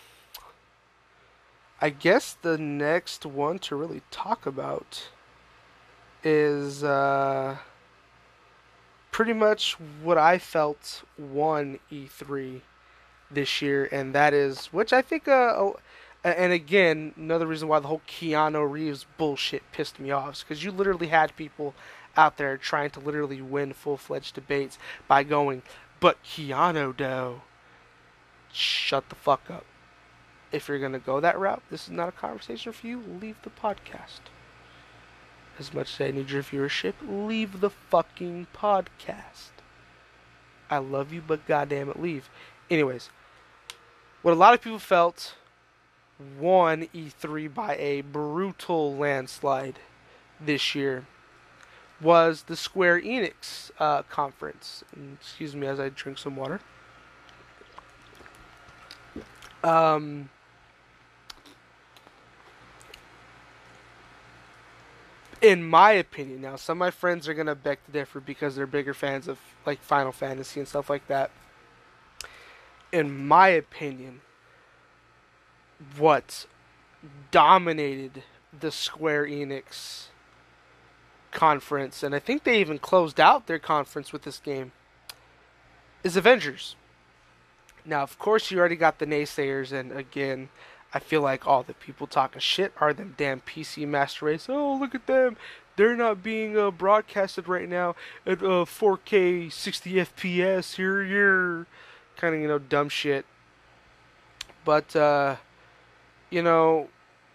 I guess the next one to really talk about is uh, pretty much what I felt won E three this year, and that is, which I think, uh, oh, and again, another reason why the whole Keanu Reeves bullshit pissed me off is because you literally had people out there trying to literally win full-fledged debates by going, but Keanu, though. Shut the fuck up. If you're gonna go that route, this is not a conversation for you. Leave the podcast. As much as I need your viewership, leave the fucking podcast. I love you, but goddamn it, leave. Anyways, what a lot of people felt won E three by a brutal landslide this year was the Square Enix uh, conference. And excuse me as I drink some water. Um, in my opinion, now some of my friends are gonna beg to differ because they're bigger fans of like Final Fantasy and stuff like that. In my opinion, what dominated the Square Enix conference, and I think they even closed out their conference with this game, is Avengers. Now, of course, you already got the naysayers, and again, I feel like all the people talking shit are them damn P C Master Race. Oh, look at them. They're not being uh, broadcasted right now at uh, four K sixty F P S. Here, here. Kind of, you know, dumb shit. But, uh, you know,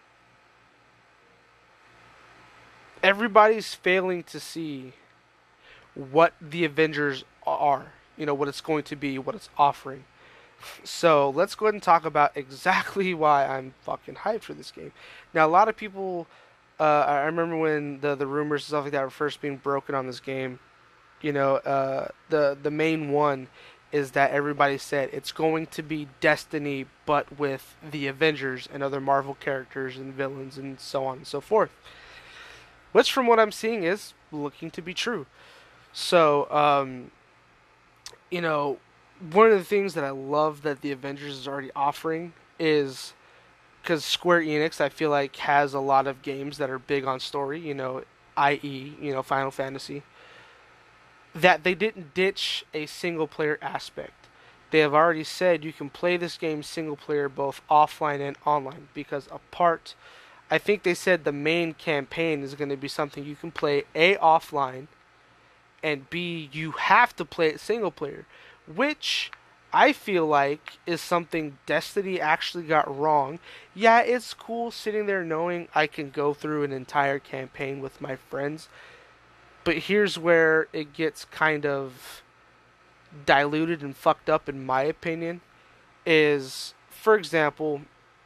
everybody's failing to see what the Avengers are. You know, what it's going to be, what it's offering. So let's go ahead and talk about exactly why I'm fucking hyped for this game. Now, a lot of people, uh, I remember when the the rumors and stuff like that were first being broken on this game. You know, uh, the the main one is that everybody said it's going to be Destiny, but with the Avengers and other Marvel characters and villains and so on and so forth. Which, from what I'm seeing, is looking to be true. So, um, you know. One of the things that I love that the Avengers is already offering is because Square Enix, I feel like, has a lot of games that are big on story, you know, that is, you know, Final Fantasy. that they didn't ditch a single player aspect. They have already said you can play this game single player both offline and online because a part, I think they said the main campaign is going to be something you can play A offline and B you have to play it single player, which I feel like is something Destiny actually got wrong. Yeah, it's cool sitting there knowing I can go through an entire campaign with my friends, but here's where it gets kind of diluted and fucked up in my opinion is, for example,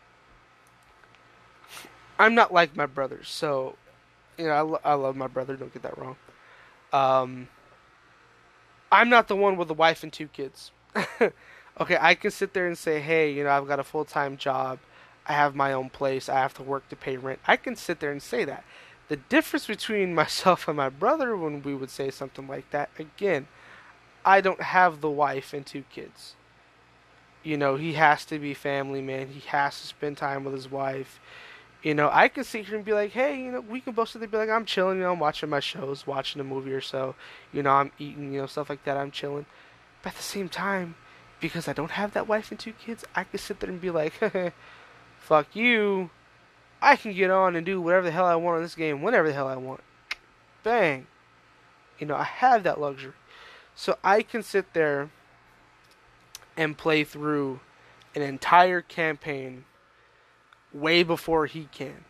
I'm not like my brothers, so you know I, lo- I love my brother. Don't get that wrong. Um, I'm not the one with a wife and two kids. Okay, I can sit there and say, hey, you know, I've got a full time job, I have my own place, I have to work to pay rent. I can sit there and say that. The difference between myself and my brother when we would say something like that, again, I don't have the wife and two kids. You know, he has to be family man. He has to spend time with his wife. You know, I can sit here and be like, hey, you know, we can both sit there and be like, I'm chilling, you know, I'm watching my shows, watching a movie or so. You know, I'm eating, you know, stuff like that. I'm chilling. But at the same time, because I don't have that wife and two kids, I can sit there and be like, fuck you. I can get on and do whatever the hell I want in this game whenever the hell I want. Bang. You know, I have that luxury. So I can sit there and play through an entire campaign way before he can.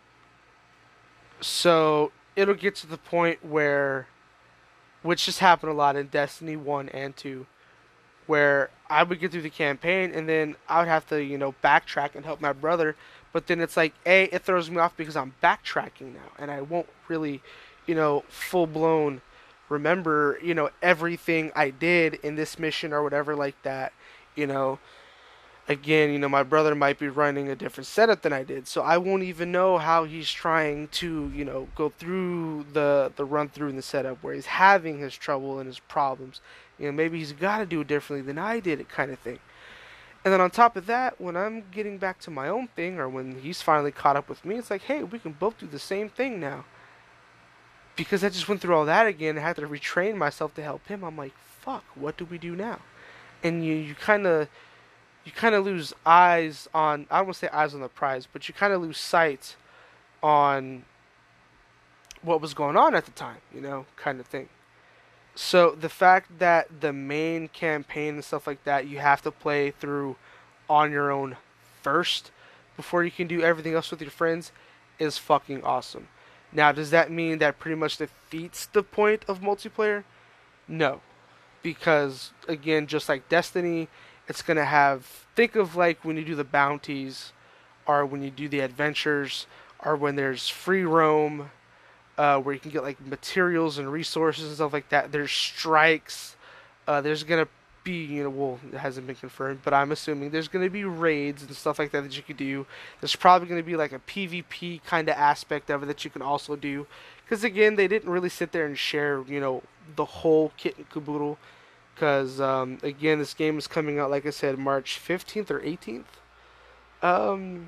So it'll get to the point where, which just happened a lot in Destiny one and two, where I would get through the campaign and then I would have to, you know, backtrack and help my brother. But then it's like, A, it throws me off because I'm backtracking now and I won't really, you know, full blown remember, you know, everything I did in this mission or whatever like that, you know. Again, you know, my brother might be running a different setup than I did, so I won't even know how he's trying to, you know, go through the the run through in the setup where he's having his trouble and his problems. You know, maybe he's got to do it differently than I did, it kind of thing. And then on top of that, when I'm getting back to my own thing, or when he's finally caught up with me, it's like, hey, we can both do the same thing now. Because I just went through all that again, and had to retrain myself to help him. I'm like, fuck, what do we do now? And you, you kind of you kind of lose eyes on, I don't want to say eyes on the prize, but you kind of lose sight on what was going on at the time, you know, kind of thing. So the fact that the main campaign and stuff like that you have to play through on your own first before you can do everything else with your friends is fucking awesome. Now, does that mean that pretty much defeats the point of multiplayer? No. Because, again, just like Destiny, it's going to have, think of like when you do the bounties, or when you do the adventures, or when there's free roam, uh, where you can get like materials and resources and stuff like that. There's strikes. Uh, there's going to be, you know, well, it hasn't been confirmed, but I'm assuming there's going to be raids and stuff like that that you could do. There's probably going to be like a PvP kind of aspect of it that you can also do. Because again, they didn't really sit there and share, you know, the whole kit and caboodle. Because, um, again, this game is coming out, like I said, March fifteenth or eighteenth. Um,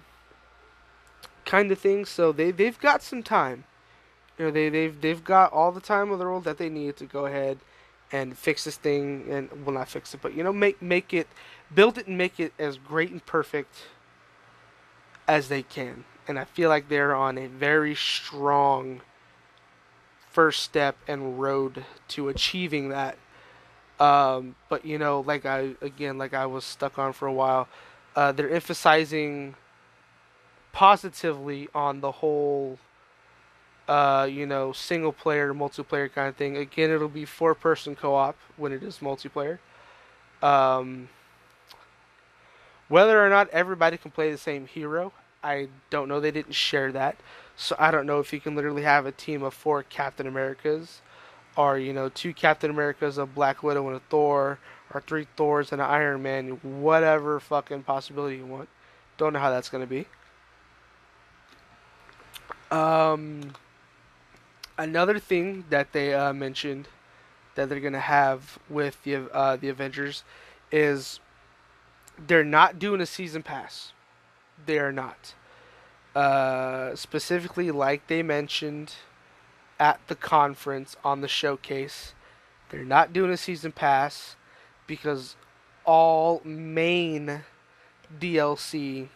kind of thing. So they, they've got some time. You know, they, they've, they've got all the time in the world that they need to go ahead and fix this thing. And, well, not fix it, but, you know, make, make it, build it and make it as great and perfect as they can. And I feel like they're on a very strong first step and road to achieving that. Um, but you know, like I again, like I was stuck on for a while, uh, they're emphasizing positively on the whole, uh, you know, single player, multiplayer kind of thing. Again, it'll be four person co op when it is multiplayer. Um, whether or not everybody can play the same hero, I don't know. They didn't share that, so I don't know if you can literally have a team of four Captain Americas, or you know, two Captain Americas, a Black Widow, and a Thor, or three Thors and an Iron Man, whatever fucking possibility you want. Don't know how that's gonna be. Um, another thing that they uh, mentioned that they're gonna have with the uh, the Avengers is they're not doing a season pass. They are not. Uh, specifically, like they mentioned at the conference on the showcase, They're not doing a season pass because all main D L C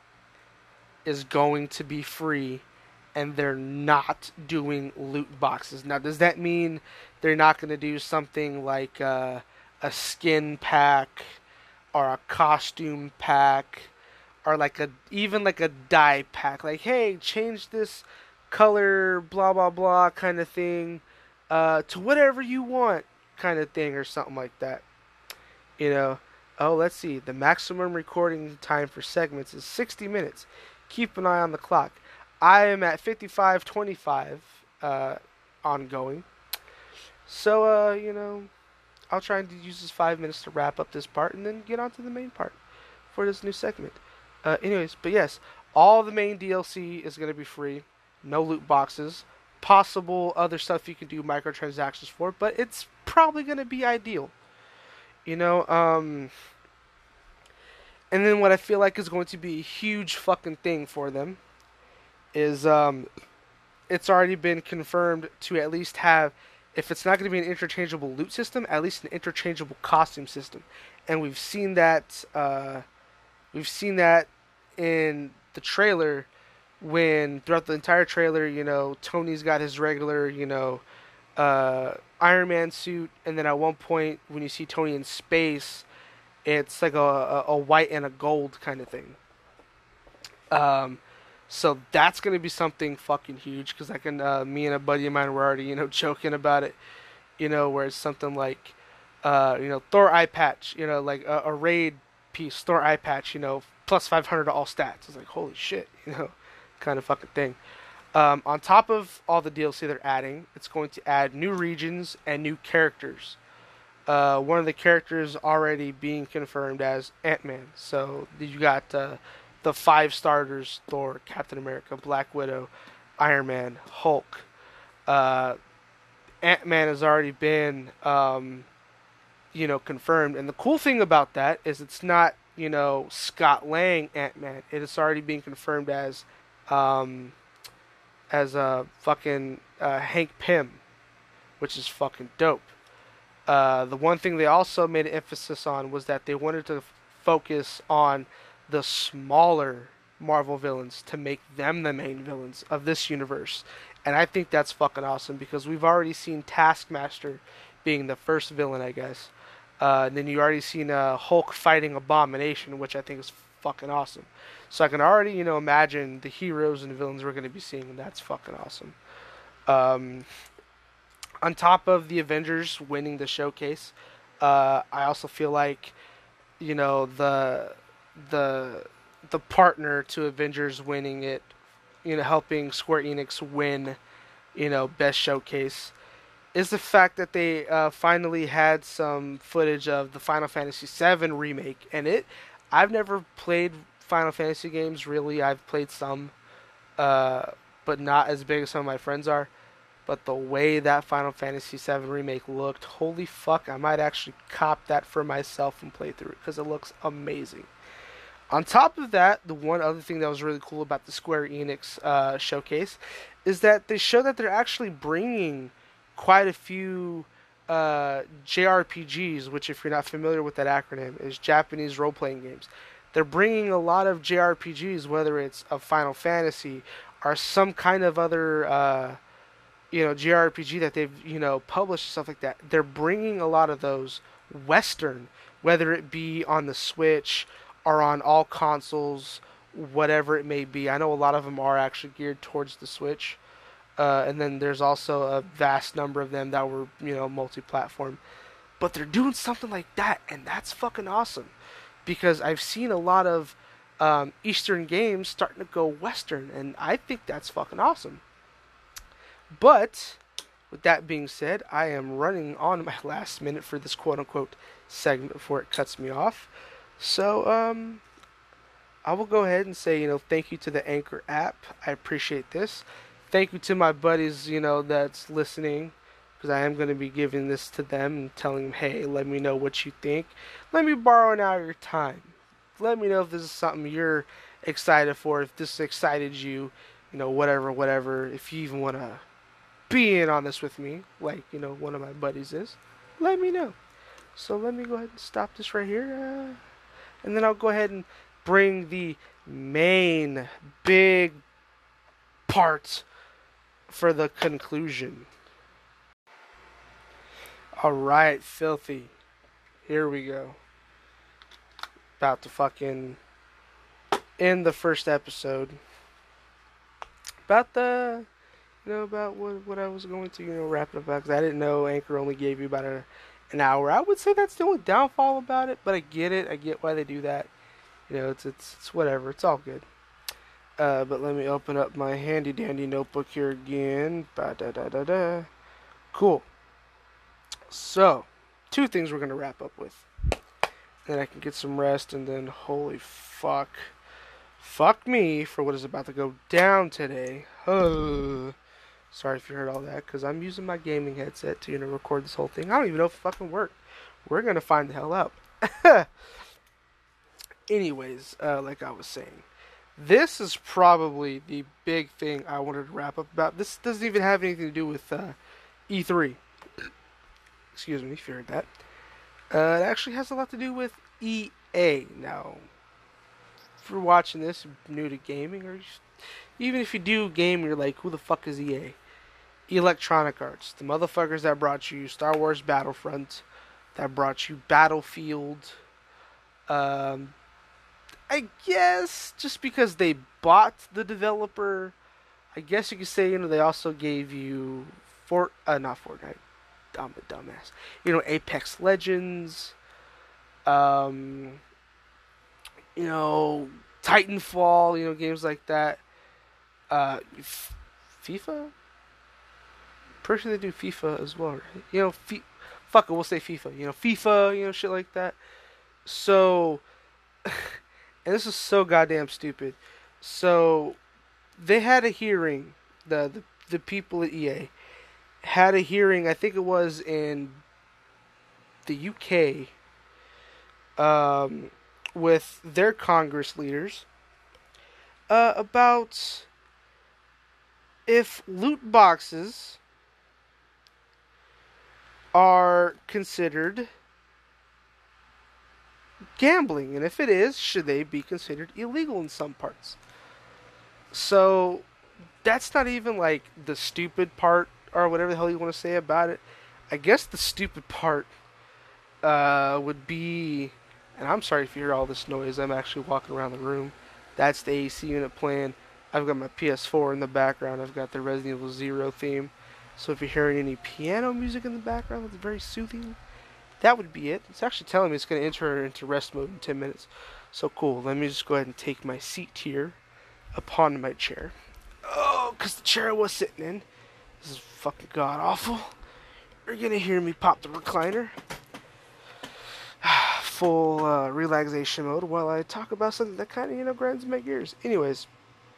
is going to be free, and they're not doing loot boxes. Now, does that mean they're not going to do something like uh, a skin pack or a costume pack or like a even like a dye pack? Like, hey, change this color, blah blah blah, kind of thing, uh, to whatever you want, kind of thing, or something like that. You know, oh, let's see. The maximum recording time for segments is sixty minutes. Keep an eye on the clock. I am at fifty-five twenty-five uh, ongoing. So, uh, you know, I'll try and use this five minutes to wrap up this part and then get on to the main part for this new segment. Uh, anyways, but yes, all the main D L C is going to be free. No loot boxes. Possible other stuff you can do microtransactions for, but it's probably going to be ideal. You know, um, and then what I feel like is going to be a huge fucking thing for them is um, it's already been confirmed to at least have, if it's not going to be an interchangeable loot system, at least an interchangeable costume system. And we've seen that uh, we've seen that in the trailer when throughout the entire trailer, you know, Tony's got his regular, you know, uh, Iron Man suit, and then at one point when you see Tony in space, it's like a, a, a white and a gold kind of thing. Um, so that's gonna be something fucking huge because I can, uh, me and a buddy of mine were already, you know, joking about it. You know, where it's something like, uh, you know, Thor eye patch, you know, like a, a raid piece, Thor eye patch, you know, plus five hundred to all stats. It's like holy shit, you know, kind of fucking thing. Um, on top of all the D L C they're adding, it's going to add new regions and new characters. Uh, one of the characters already being confirmed as Ant-Man. So you got uh, the five starters: Thor, Captain America, Black Widow, Iron Man, Hulk. Uh, Ant-Man has already been, um, you know, confirmed. And the cool thing about that is it's not, you know, Scott Lang Ant-Man. It is already being confirmed as... Um, as a uh, fucking uh, Hank Pym, which is fucking dope. Uh, the one thing they also made an emphasis on was that they wanted to f- focus on the smaller Marvel villains to make them the main villains of this universe. And I think that's fucking awesome because we've already seen Taskmaster being the first villain, I guess. Uh, and then you already seen uh, Hulk fighting Abomination, which I think is fucking awesome. So I can already, you know, imagine the heroes and villains we're going to be seeing, and that's fucking awesome. Um, on top of the Avengers winning the showcase, uh, I also feel like, you know, the the the partner to Avengers winning it, you know, helping Square Enix win, you know, best showcase, is the fact that they uh, finally had some footage of the Final Fantasy seven remake, and it. I've never played Final Fantasy games, really. I've played some, uh, but not as big as some of my friends are. But the way that Final Fantasy seven remake looked, holy fuck, I might actually cop that for myself and play through it, because it looks amazing. On top of that, the one other thing that was really cool about the Square Enix uh, showcase is that they show that they're actually bringing quite a few uh, J R P Gs, which if you're not familiar with that acronym, is Japanese role-playing games. They're bringing a lot of J R P Gs, whether it's a Final Fantasy or some kind of other, uh, you know, J R P G that they've, you know, published, stuff like that. They're bringing a lot of those Western, whether it be on the Switch or on all consoles, whatever it may be. I know a lot of them are actually geared towards the Switch. Uh, and then there's also a vast number of them that were, you know, multi-platform. But they're doing something like that, and that's fucking awesome. Because I've seen a lot of um, Eastern games starting to go Western, and I think that's fucking awesome. But, with that being said, I am running on my last minute for this quote-unquote segment before it cuts me off. So, um, I will go ahead and say, you know, thank you to the Anchor app. I appreciate this. Thank you to my buddies, you know, that's listening, because I am going to be giving this to them and telling them, hey, let me know what you think. Let me borrow an hour of your time. Let me know if this is something you're excited for, if this excited you, you know, whatever, whatever. If you even want to be in on this with me, like, you know, one of my buddies is. let me know. So let me go ahead and stop this right here. Uh, and then I'll go ahead and bring the main big part for the conclusion. Alright, filthy. Here we go. About to fucking end the first episode. About the, you know, about what, what I was going to, you know, wrap it up about. Because I didn't know Anchor only gave you about a, an hour. I would say that's the only downfall about it, but I get it. I get why they do that. You know, it's it's, it's whatever. It's all good. Uh, but let me open up my handy dandy notebook here again. Ba da da da da. Cool. So, two things we're gonna wrap up with. Then I can get some rest, and then holy fuck, fuck me for what is about to go down today. Oh, sorry if you heard all that, cause I'm using my gaming headset to you know record this whole thing. I don't even know if it fucking worked. We're gonna find the hell out. Anyways, uh, like I was saying. This is probably the big thing I wanted to wrap up about. This doesn't even have anything to do with uh, E three. Excuse me if you heard that. Uh, it actually has a lot to do with E A. Now, if you're watching this, new to gaming, or just, even if you do game, you're like, who the fuck is E A? Electronic Arts. The motherfuckers that brought you Star Wars Battlefront, that brought you Battlefield, um... I guess just because they bought the developer, I guess you could say, you know, they also gave you Fort, uh, not Fortnite, I'm a dumbass. You know, Apex Legends, um, you know, Titanfall, you know, games like that. Uh, F- FIFA? Pretty sure they do FIFA as well, right? You know, F- fuck it, we'll say FIFA. You know, FIFA, you know, shit like that. So. And this is so goddamn stupid. So, they had a hearing. The, the the people at E A had a hearing. I think it was in the U K, um, with their Congress leaders uh, about if loot boxes are considered gambling, and if it is, should they be considered illegal in some parts? So that's not even like the stupid part or whatever the hell you want to say about it. I guess the stupid part uh, would be, and I'm sorry if you hear all this noise. I'm actually walking around the room. That's the A C unit playing. I've got my P S four in the background. I've got the Resident Evil Zero theme. So if you're hearing any piano music in the background, it's very soothing. That would be it. It's actually telling me it's going to enter into rest mode in ten minutes. So cool. Let me just go ahead and take my seat here upon my chair. Oh, because the chair I was sitting in. This is fucking god awful. You're going to hear me pop the recliner. Full uh, relaxation mode while I talk about something that kind of, you know, grinds my gears. Anyways.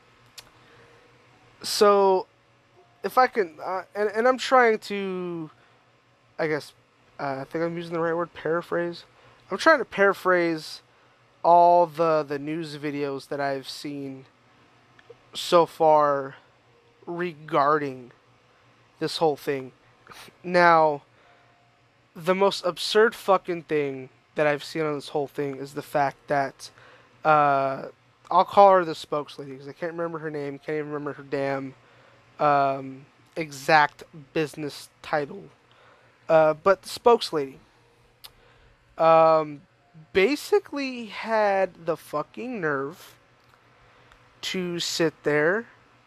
So, if I can, uh, and, and I'm trying to, I guess, Uh, I think I'm using the right word, paraphrase. I'm trying to paraphrase all the, the news videos that I've seen so far regarding this whole thing. Now, the most absurd fucking thing that I've seen on this whole thing is the fact that, uh, I'll call her the spokes lady because I can't remember her name, can't even remember her damn um, exact business title. Uh, but the spokes lady um, basically had the fucking nerve to sit there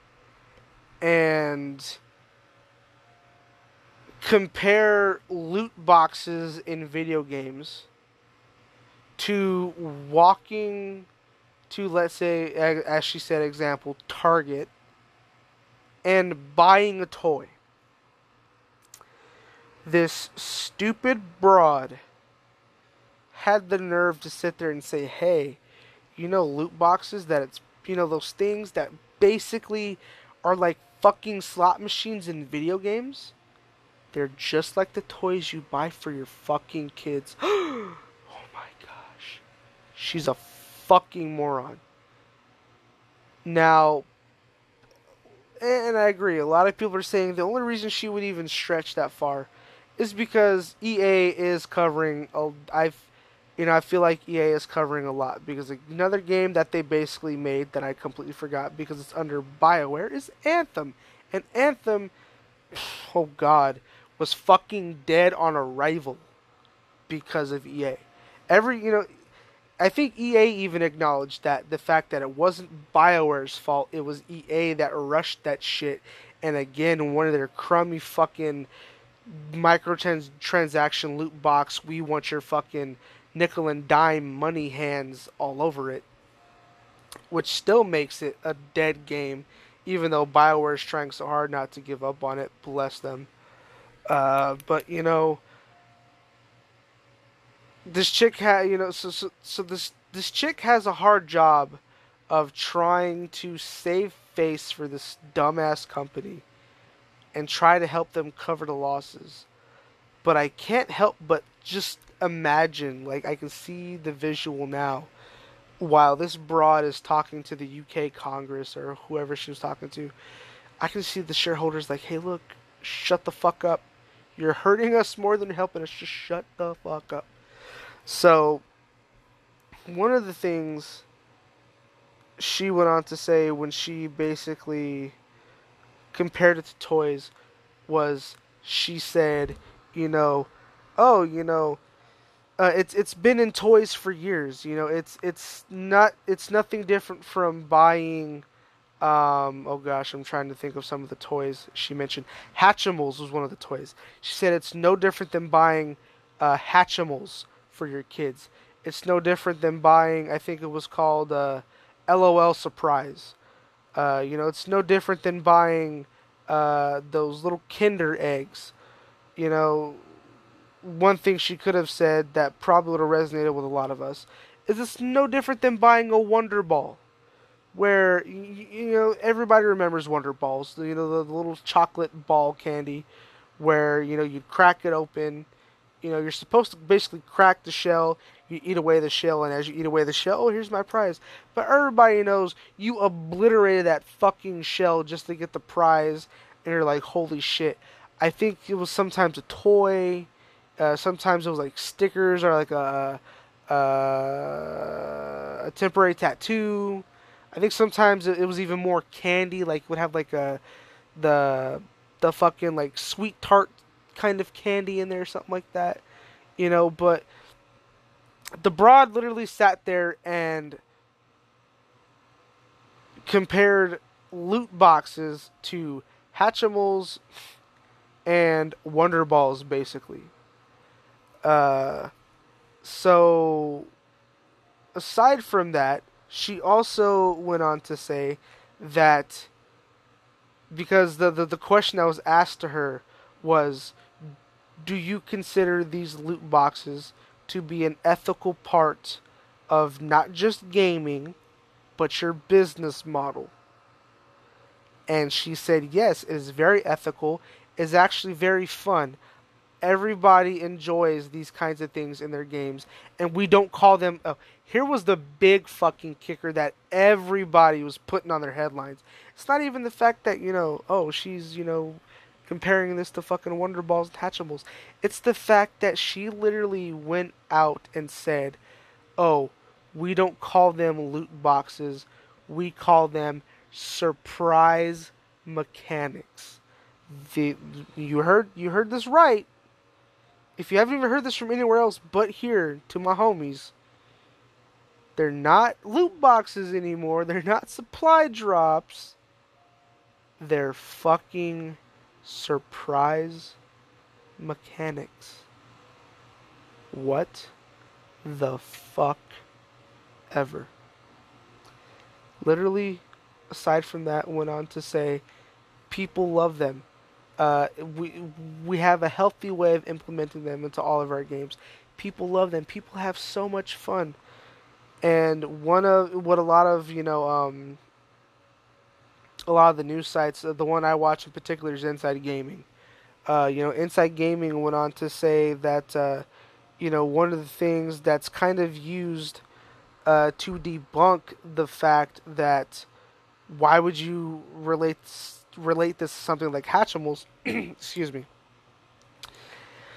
and compare loot boxes in video games to walking to, let's say, as she said, example, Target, and buying a toy. This stupid broad had the nerve to sit there and say, hey, you know loot boxes, that it's, you know, those things that basically are like fucking slot machines in video games? They're just like the toys you buy for your fucking kids. Oh my gosh. She's a fucking moron. Now, and I agree, a lot of people are saying the only reason she would even stretch that far is because E A is covering. A, I've, you know, I feel like E A is covering a lot because another game that they basically made that I completely forgot because it's under BioWare is Anthem, and Anthem, oh god, was fucking dead on arrival because of E A. Every you know, I think E A even acknowledged that the fact that it wasn't BioWare's fault, it was E A that rushed that shit. And again, one of their crummy fucking microtransaction loot box, we want your fucking nickel and dime money hands all over it, which still makes it a dead game, even though BioWare's trying so hard not to give up on it. Bless them. Uh, but you know, this chick had you know so so so this this chick has a hard job of trying to save face for this dumbass company and try to help them cover the losses. But I can't help but just imagine, like I can see the visual now, while this broad is talking to the U K Congress or whoever she was talking to. I can see the shareholders like, hey, look, shut the fuck up. You're hurting us more than helping us. Just shut the fuck up. So, one of the things she went on to say when she basically compared it to toys was she said, you know, oh, you know, uh, it's it's been in toys for years. You know, it's it's not it's nothing different from buying. Um, oh gosh, I'm trying to think of some of the toys she mentioned. Hatchimals was one of the toys. She said it's no different than buying uh, Hatchimals for your kids. It's no different than buying. I think it was called uh, LOL Surprise. Uh, you know, it's no different than buying uh, those little Kinder eggs. You know, one thing she could have said that probably would have resonated with a lot of us is it's no different than buying a Wonder Ball, where you, you know everybody remembers Wonder Balls. You know the, the little chocolate ball candy, where you know you crack it open. You know you're supposed to basically crack the shell. You eat away the shell, and as you eat away the shell, oh, here's my prize. But everybody knows you obliterated that fucking shell just to get the prize, and you're like, holy shit. I think it was sometimes a toy, uh, sometimes it was like stickers or like a uh, a temporary tattoo. I think sometimes it was even more candy, like would have like a the the fucking like sweet tart kind of candy in there or something like that. You know, but the broad literally sat there and compared loot boxes to Hatchimals and Wonder Balls, basically. Uh, so, aside from that, she also went on to say that because the, the, the question that was asked to her was, do you consider these loot boxes to be an ethical part of not just gaming, but your business model? And she said, yes, it is very ethical. It's actually very fun. Everybody enjoys these kinds of things in their games, and we don't call them. Oh, here was the big fucking kicker that everybody was putting on their headlines. It's not even the fact that, you know, oh, she's, you know, comparing this to fucking Wonder Balls and Hatchimals. It's the fact that she literally went out and said, oh, we don't call them loot boxes, we call them surprise mechanics. The, you heard you heard this right. If you haven't even heard this from anywhere else but here to my homies, they're not loot boxes anymore. They're not supply drops. They're fucking surprise mechanics. What the fuck ever? Literally, aside from that, went on to say, people love them. Uh, we we have a healthy way of implementing them into all of our games. People love them. People have so much fun. And one of what a lot of you know um, a lot of the news sites, uh, the one I watch in particular is Inside Gaming. Uh, you know, Inside Gaming went on to say that uh, you know one of the things that's kind of used uh, to debunk the fact that why would you relate relate this to something like Hatchimals? Excuse me.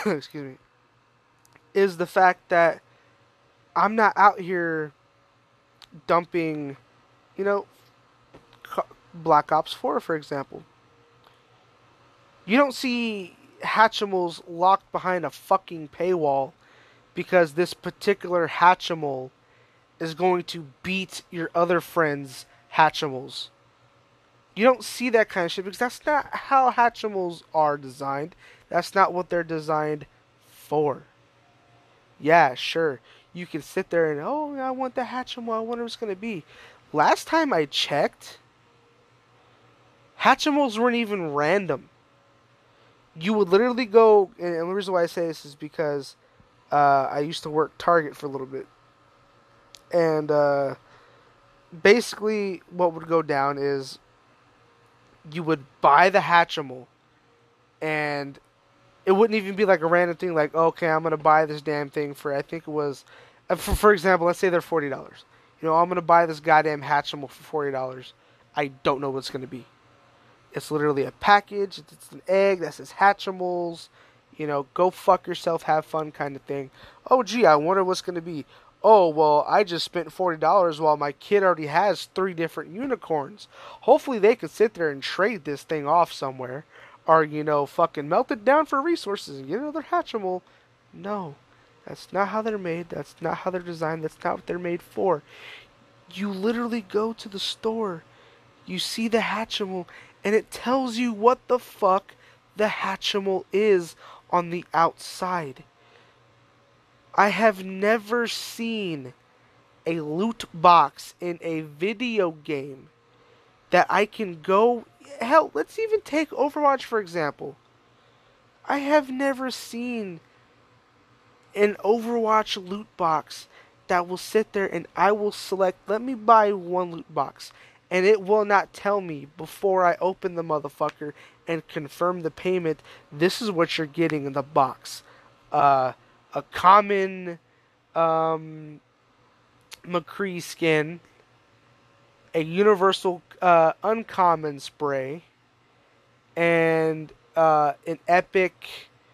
excuse me, is the fact that I'm not out here dumping, you know, Black Ops four, for example. You don't see Hatchimals locked behind a fucking paywall because this particular Hatchimal is going to beat your other friends' Hatchimals. You don't see that kind of shit because that's not how Hatchimals are designed. That's not what they're designed for. Yeah, sure. You can sit there and, oh, I want the Hatchimal. I wonder what it's going to be. Last time I checked, Hatchimals weren't even random. You would literally go, and the reason why I say this is because uh, I used to work Target for a little bit. And uh, basically what would go down is you would buy the Hatchimal, and it wouldn't even be like a random thing like, okay, I'm going to buy this damn thing for, I think it was, for, for example, let's say they're forty dollars. You know, I'm going to buy this goddamn Hatchimal for forty dollars. I don't know what it's going to be. It's literally a package. It's an egg that says Hatchimals. You know, go fuck yourself, have fun kind of thing. Oh, gee, I wonder what's going to be. Oh, well, I just spent forty dollars while my kid already has three different unicorns. Hopefully they could sit there and trade this thing off somewhere. Or, you know, fucking melt it down for resources and get another Hatchimal. No, that's not how they're made. That's not how they're designed. That's not what they're made for. You literally go to the store. You see the Hatchimal, and it tells you what the fuck the Hatchimal is on the outside. I have never seen a loot box in a video game that I can go... Hell, let's even take Overwatch for example. I have never seen an Overwatch loot box that will sit there and I will select, let me buy one loot box. And it will not tell me before I open the motherfucker and confirm the payment, this is what you're getting in the box. Uh, a common um, McCree skin, a universal uh, uncommon spray, and uh, an epic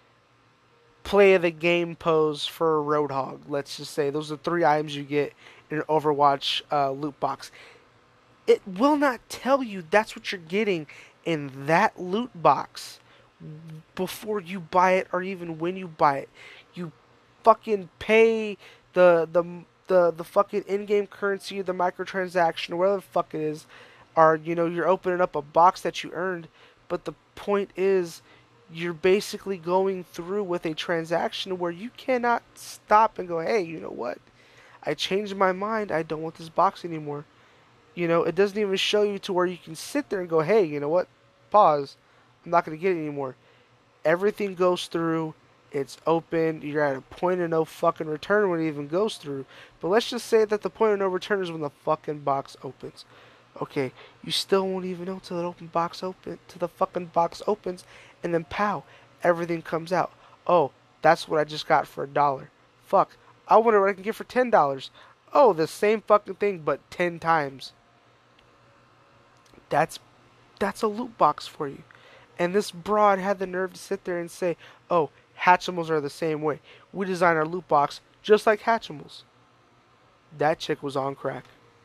play of the game pose for a Roadhog. Let's just say those are three items you get in an Overwatch uh, loot box. It will not tell you that's what you're getting in that loot box before you buy it or even when you buy it. You fucking pay the the the, the fucking in-game currency, the microtransaction, or whatever the fuck it is, or, you know, you're opening up a box that you earned, but the point is you're basically going through with a transaction where you cannot stop and go, hey, you know what? I changed my mind. I don't want this box anymore. You know, it doesn't even show you to where you can sit there and go, hey, you know what? Pause. I'm not going to get it anymore. Everything goes through. It's open. You're at a point of no fucking return when it even goes through. But let's just say that the point of no return is when the fucking box opens. Okay, you still won't even know till the open box open, till the fucking box opens, and then pow, everything comes out. Oh, that's what I just got for a dollar. Fuck, I wonder what I can get for ten dollars. Oh, the same fucking thing, but ten times. That's that's a loot box for you. And this broad had the nerve to sit there and say, oh, Hatchimals are the same way. We design our loot box just like Hatchimals. That chick was on crack.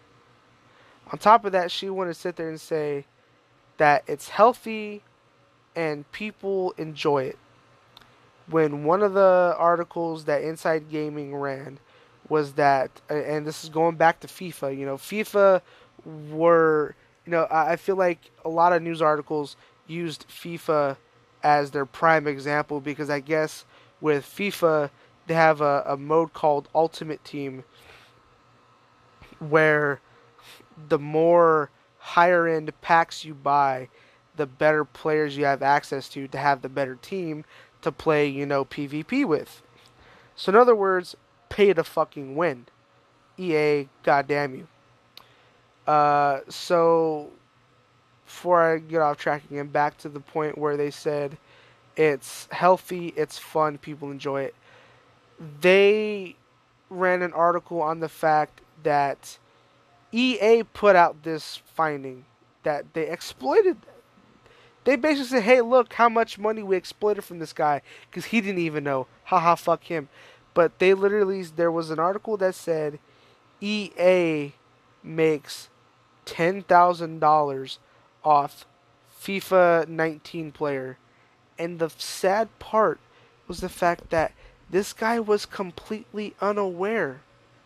On top of that, she wanted to sit there and say that it's healthy and people enjoy it. When one of the articles that Inside Gaming ran was that, and this is going back to FIFA, you know, FIFA were, you know, I feel like a lot of news articles used FIFA as their prime example because I guess with FIFA, they have a, a mode called Ultimate Team where the more higher end packs you buy, the better players you have access to to have the better team to play, you know, PvP with. So in other words, pay to fucking win. E A, goddamn you. Uh, so before I get off track again, back to the point where they said it's healthy, it's fun, people enjoy it. They ran an article on the fact that E A put out this finding that they exploited They basically said, hey, look how much money we exploited from this guy because he didn't even know. Haha, fuck him. But they literally, there was an article that said E A makes ten thousand dollars off FIFA nineteen player. And the sad part was the fact that this guy was completely unaware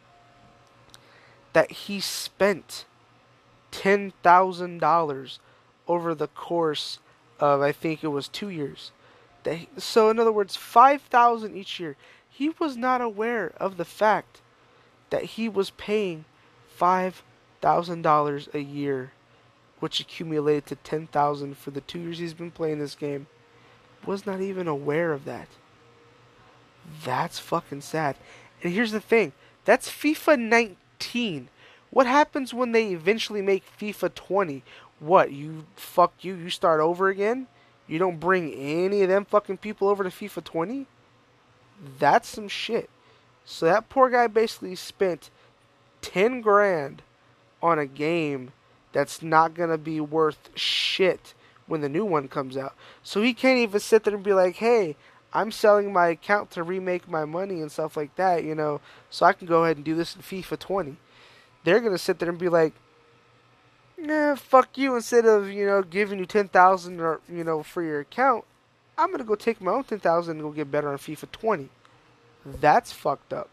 that he spent ten thousand dollars over the course of, I think it was two years. So, in other words, five thousand dollars each year. He was not aware of the fact that he was paying five thousand dollars a year, which accumulated to ten thousand dollars for the two years he's been playing this game. Was not even aware of that. That's fucking sad. And here's the thing. That's FIFA nineteen. What happens when they eventually make FIFA twenty? What, you, fuck you, you start over again? You don't bring any of them fucking people over to FIFA twenty? That's some shit. So that poor guy basically spent ten grand on a game that's not gonna be worth shit when the new one comes out. So he can't even sit there and be like, hey, I'm selling my account to remake my money and stuff like that, you know, so I can go ahead and do this in FIFA twenty. They're gonna sit there and be like, nah, fuck you. Instead of, you know, giving you ten thousand or, you know, for your account, I'm gonna go take my own ten thousand and go get better on FIFA twenty. That's fucked up.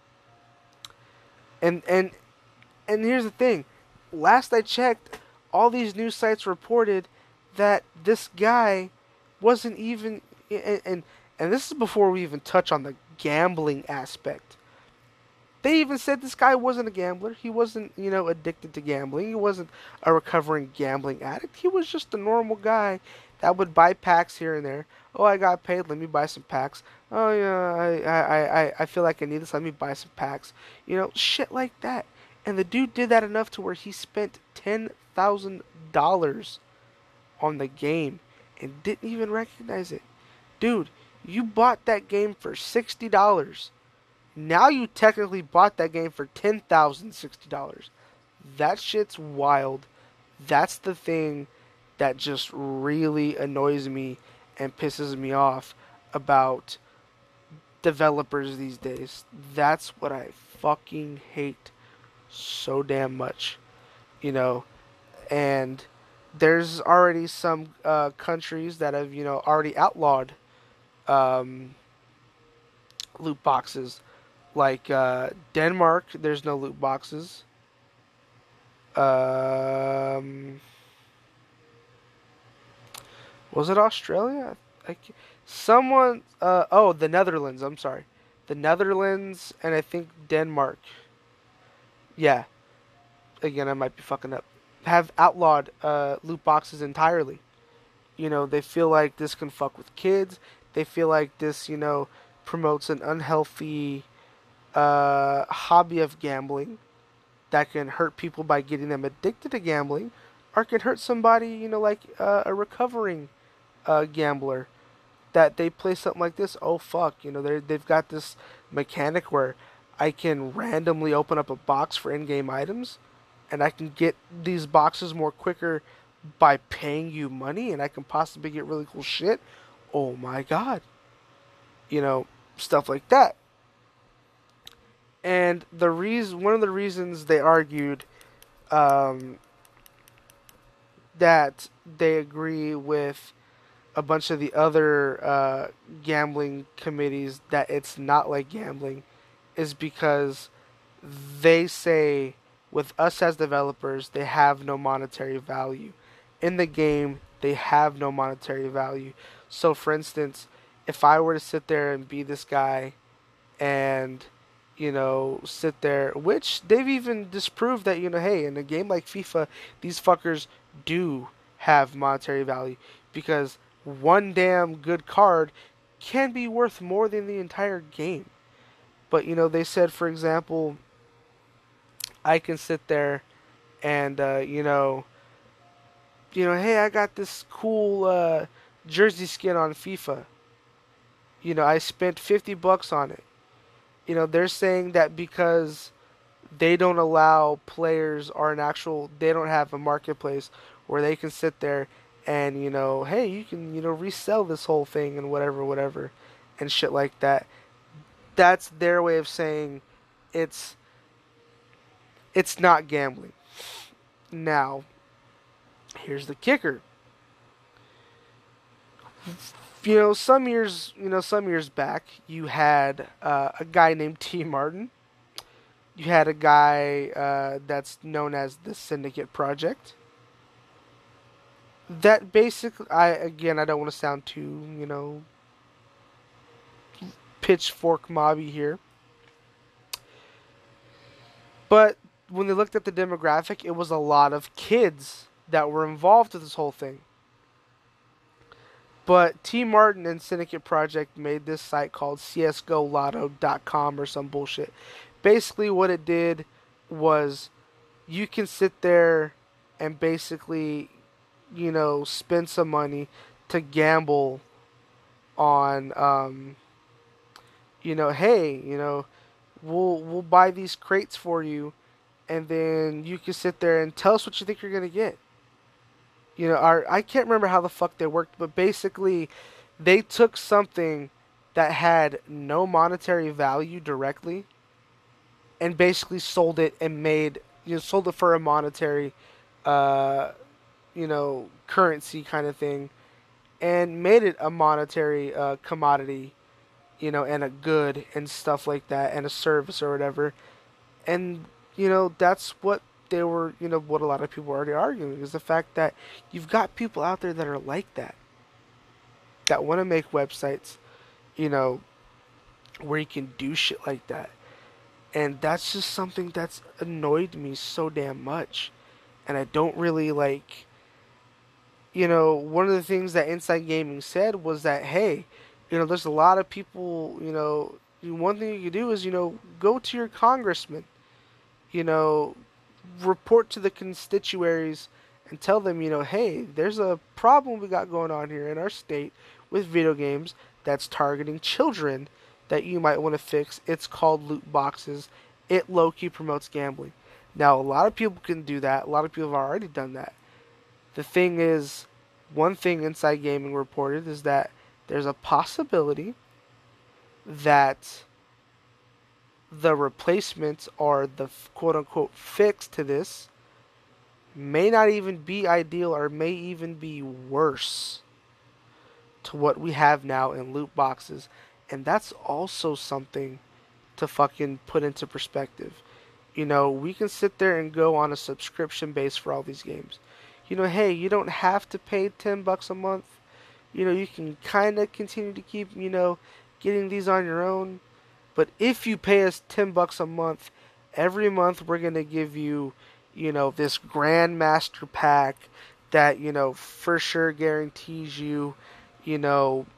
And and and here's the thing. Last I checked, all these news sites reported that this guy wasn't even, and and, and this is before we even touch on the gambling aspect. They even said this guy wasn't a gambler. He wasn't, you know, addicted to gambling. He wasn't a recovering gambling addict. He was just a normal guy that would buy packs here and there. Oh, I got paid. Let me buy some packs. Oh, yeah, I, I, I, I feel like I need this. Let me buy some packs. You know, shit like that. And the dude did that enough to where he spent ten thousand dollars on the game and didn't even recognize it. Dude, you bought that game for sixty dollars. Now you technically bought that game for ten thousand sixty dollars. That shit's wild. That's the thing that just really annoys me and pisses me off about developers these days. That's what I fucking hate so damn much. You know, and there's already some uh, countries that have, you know, already outlawed um, loot boxes. Like uh, Denmark, there's no loot boxes. Um, was it Australia? I, I, someone, uh, oh, the Netherlands. I'm sorry, the Netherlands, and I think Denmark. Yeah, again, I might be fucking up. Have outlawed uh, loot boxes entirely. You know, they feel like this can fuck with kids. They feel like this, you know, promotes an unhealthy Uh, hobby of gambling that can hurt people by getting them addicted to gambling, or can hurt somebody, you know, like uh, a recovering uh, gambler, that they play something like this. Oh fuck, you know, they they've got this mechanic where I can randomly open up a box for in-game items, and I can get these boxes more quicker by paying you money, and I can possibly get really cool shit. Oh my god, you know, stuff like that. And the reason, one of the reasons they argued um, that they agree with a bunch of the other uh, gambling committees that it's not like gambling is because they say with us as developers, they have no monetary value. In the game, they have no monetary value. So, for instance, if I were to sit there and be this guy and, you know, sit there, which they've even disproved that, you know, hey, in a game like FIFA, these fuckers do have monetary value, because one damn good card can be worth more than the entire game. But, you know, they said, for example, I can sit there and, uh, you know, you know, hey, I got this cool uh, jersey skin on FIFA. You know, I spent fifty bucks on it. You know, they're saying that because they don't allow players or an actual, they don't have a marketplace where they can sit there and you know, hey, you can you know resell this whole thing and whatever, whatever, and shit like that. That's their way of saying it's it's not gambling. Now, here's the kicker. You know, some years, you know, some years back, you had uh, a guy named T. Martin. You had a guy uh, that's known as the Syndicate Project. That basically, I again, I don't want to sound too, you know, pitchfork mobby here, but when they looked at the demographic, it was a lot of kids that were involved with this whole thing. But T. Martin and Syndicate Project made this site called C S G O Lotto dot com or some bullshit. Basically, what it did was you can sit there and basically, you know, spend some money to gamble on, um, you know, hey, you know, we'll we'll buy these crates for you, and then you can sit there and tell us what you think you're gonna get. You know, our I can't remember how the fuck they worked, but basically, they took something that had no monetary value directly, and basically sold it and made you know sold it for a monetary, uh, you know, currency kind of thing, and made it a monetary uh, commodity, you know, and a good and stuff like that, and a service or whatever, and you know that's what they were, you know, what a lot of people are already arguing is the fact that you've got people out there that are like that, that want to make websites, you know, where you can do shit like that. And that's just something that's annoyed me so damn much. And I don't really like, you know, one of the things that Inside Gaming said was that, hey, you know, there's a lot of people, you know, one thing you can do is, you know, go to your congressman, you know, report to the constituaries and tell them, you know, hey, there's a problem we got going on here in our state with video games that's targeting children that you might want to fix. It's called loot boxes. It low-key promotes gambling. Now, a lot of people can do that. A lot of people have already done that. The thing is, one thing Inside Gaming reported is that there's a possibility that the replacements or the quote-unquote fix to this may not even be ideal or may even be worse to what we have now in loot boxes. And that's also something to fucking put into perspective. You know, we can sit there and go on a subscription base for all these games. You know, hey, you don't have to pay ten bucks a month. You know, you can kind of continue to keep, you know, getting these on your own. But if you pay us ten bucks a month, every month we're going to give you, you know, this Grandmaster pack that, you know, for sure guarantees you, you know,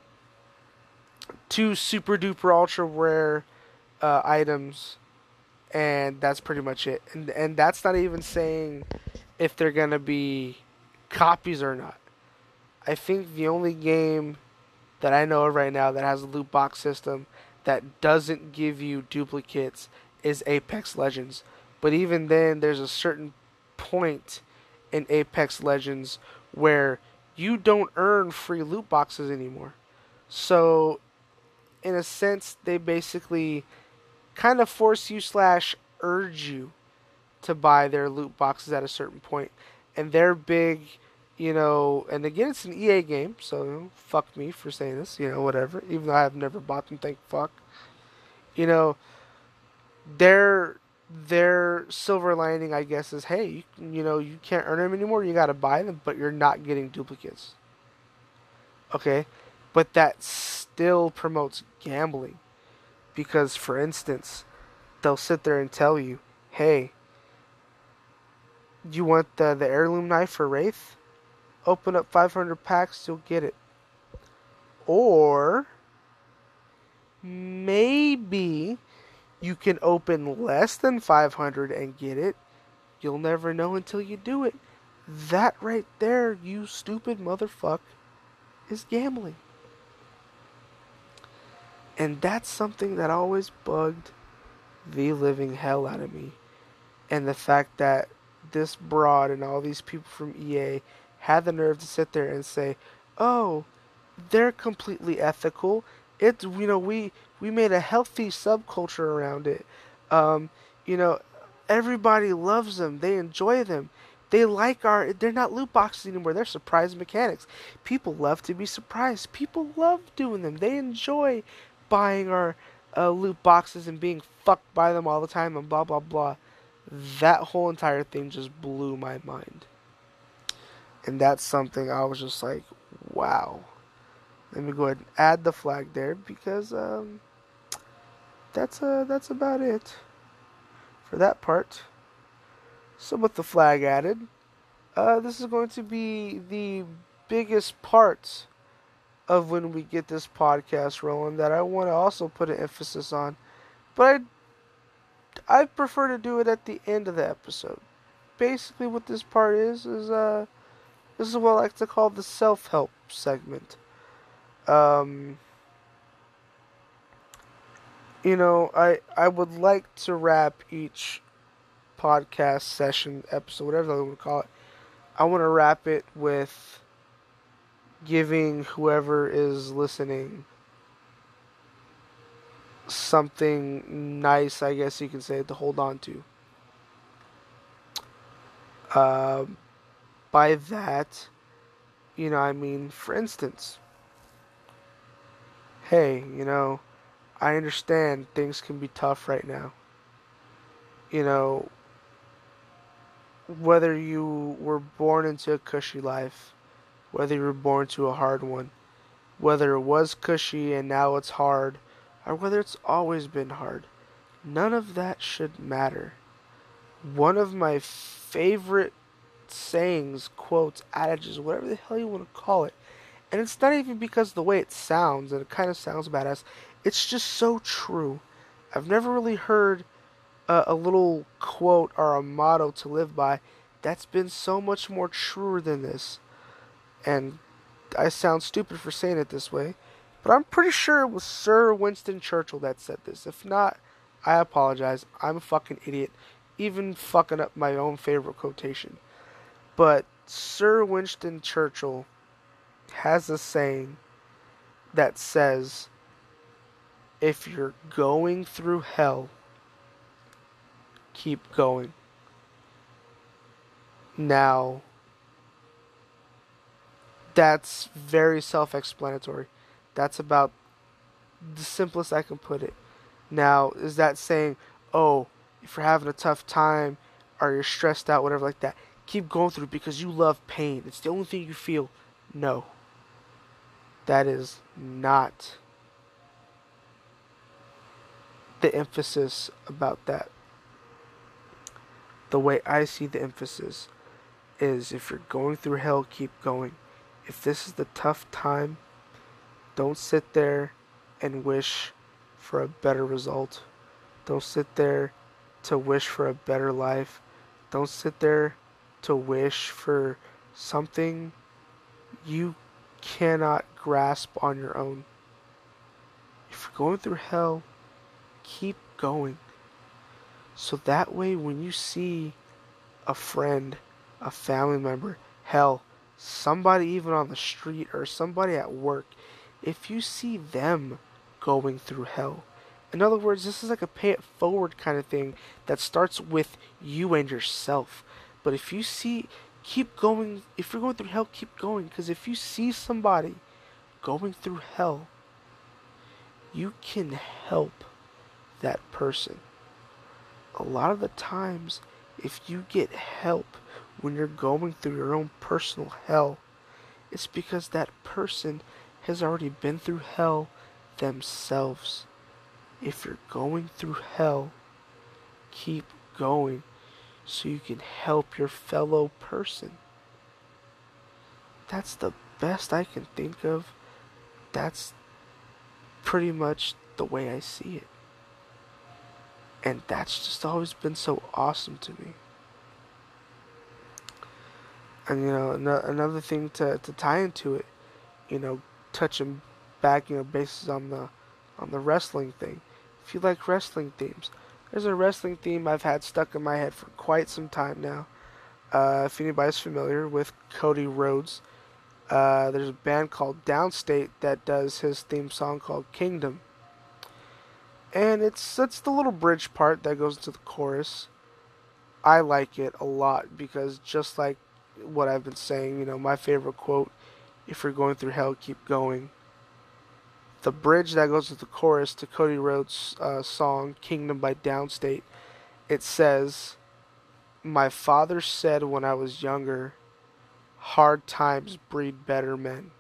two super duper ultra rare uh, items, and that's pretty much it. And and that's not even saying if they're gonna be copies or not. I think the only game that I know of right now that has a loot box system that doesn't give you duplicates is Apex Legends. But even then, there's a certain point in Apex Legends where you don't earn free loot boxes anymore. So in a sense, they basically kind of force you slash urge you to buy their loot boxes at a certain point. And they're big, you know, and again, it's an E A game, so you know, fuck me for saying this, you know, whatever. Even though I've never bought them, thank fuck. You know, their their silver lining, I guess, is, hey, you, you know, you can't earn them anymore, you gotta buy them, but you're not getting duplicates. Okay? But that still promotes gambling. Because, for instance, they'll sit there and tell you, hey, you want the, the heirloom knife for Wraith? Open up five hundred packs, you'll get it. Or maybe you can open less than five hundred and get it. You'll never know until you do it. That right there, you stupid motherfucker, is gambling. And that's something that always bugged the living hell out of me. And the fact that this broad and all these people from E A had the nerve to sit there and say, "Oh, they're completely ethical. It, you know, we we made a healthy subculture around it. Um, you know, everybody loves them. They enjoy them. They like our. They're not loot boxes anymore. They're surprise mechanics. People love to be surprised. People love doing them. They enjoy buying our uh, loot boxes and being fucked by them all the time and blah blah blah." That whole entire thing just blew my mind, and that's something I was just like, wow. Let me go ahead and add the flag there because um, that's uh, that's about it for that part. So with the flag added, uh, this is going to be the biggest part of when we get this podcast rolling that I want to also put an emphasis on. But I I prefer to do it at the end of the episode. Basically, what this part is is uh, this is what I like to call the self-help segment. Um, you know, I I would like to wrap each podcast session, episode, whatever I want to call it. I want to wrap it with giving whoever is listening something nice, I guess you can say, to hold on to. Uh, by that, you know, I mean, for instance, hey, you know, I understand things can be tough right now. You know, whether you were born into a cushy life, whether you were born to a hard one, whether it was cushy and now it's hard, or whether it's always been hard, none of that should matter. One of my favorite sayings, quotes, adages, whatever the hell you want to call it, and it's not even because of the way it sounds, and it kind of sounds badass, it's just so true. I've never really heard a, a little quote or a motto to live by that's been so much more truer than this. And I sound stupid for saying it this way, but I'm pretty sure it was Sir Winston Churchill that said this. If not, I apologize. I'm a fucking idiot, even fucking up my own favorite quotation. But Sir Winston Churchill has a saying that says, if you're going through hell, keep going. Now, that's very self-explanatory. That's about the simplest I can put it. Now, is that saying, oh, if you're having a tough time or you're stressed out, whatever like that, keep going through it because you love pain. It's the only thing you feel. No. That is not the emphasis about that. The way I see the emphasis is if you're going through hell, keep going. If this is the tough time, don't sit there and wish for a better result. Don't sit there to wish for a better life. Don't sit there to wish for something you cannot grasp on your own. If you're going through hell, keep going. So that way when you see a friend, a family member, hell, somebody even on the street or somebody at work, if you see them going through hell, in other words, this is like a pay it forward kind of thing that starts with you and yourself. But if you see, keep going, if you're going through hell, keep going. Because if you see somebody going through hell, you can help that person. A lot of the times, if you get help when you're going through your own personal hell, it's because that person has already been through hell themselves. If you're going through hell, keep going so you can help your fellow person. That's the best I can think of. That's pretty much the way I see it. And that's just always been so awesome to me. And, you know, another thing to, to tie into it, you know, touching back, you know, bases on the on the wrestling thing. If you like wrestling themes, there's a wrestling theme I've had stuck in my head for quite some time now. Uh, if anybody's familiar with Cody Rhodes, uh, there's a band called Downstate that does his theme song called Kingdom. And it's it's the little bridge part that goes into the chorus. I like it a lot because just like what I've been saying, you know, my favorite quote, if you're going through hell, keep going. The bridge that goes with the chorus to Cody Rhodes' uh, song Kingdom by Downstate, it says, "My father said when I was younger, hard times breed better men."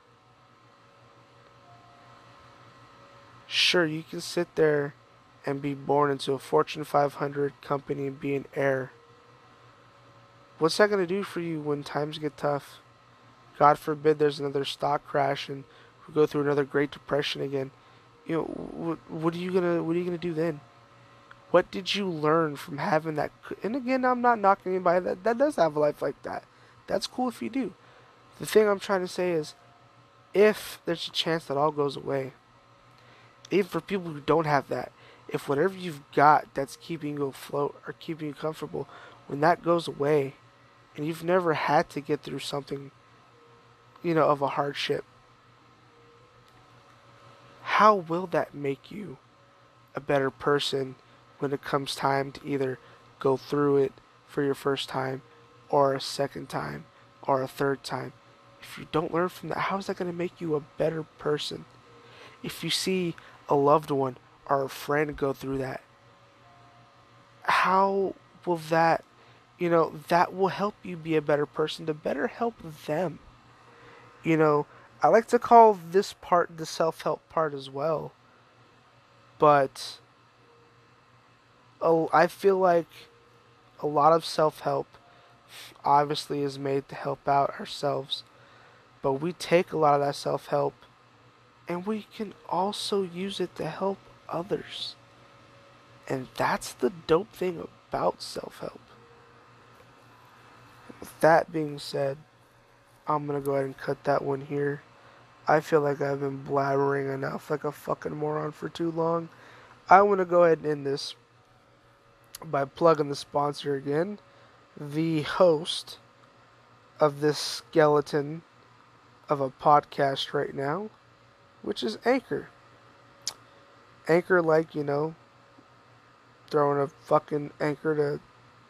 Sure, you can sit there and be born into a Fortune five hundred company and be an heir. What's that going to do for you when times get tough? God forbid there's another stock crash and we go through another Great Depression again. You know, what, what are you gonna what are you gonna do then? What did you learn from having that? And again, I'm not knocking anybody that that does have a life like that. That's cool if you do. The thing I'm trying to say is, if there's a chance that all goes away, even for people who don't have that, if whatever you've got that's keeping you afloat or keeping you comfortable, when that goes away, and you've never had to get through something, you know, of a hardship, how will that make you a better person when it comes time to either go through it for your first time or a second time or a third time? If you don't learn from that, how is that going to make you a better person? If you see a loved one or a friend go through that, how will that, you know, that will help you be a better person to better help them. You know, I like to call this part the self-help part as well, but oh, I feel like a lot of self-help obviously is made to help out ourselves, but we take a lot of that self-help and we can also use it to help others. And that's the dope thing about self-help. With that being said, I'm gonna go ahead and cut that one here. I feel like I've been blabbering enough like a fucking moron for too long. I want to go ahead and end this by plugging the sponsor again, the host of this skeleton of a podcast right now, which is Anchor. Anchor, like, you know, throwing a fucking anchor to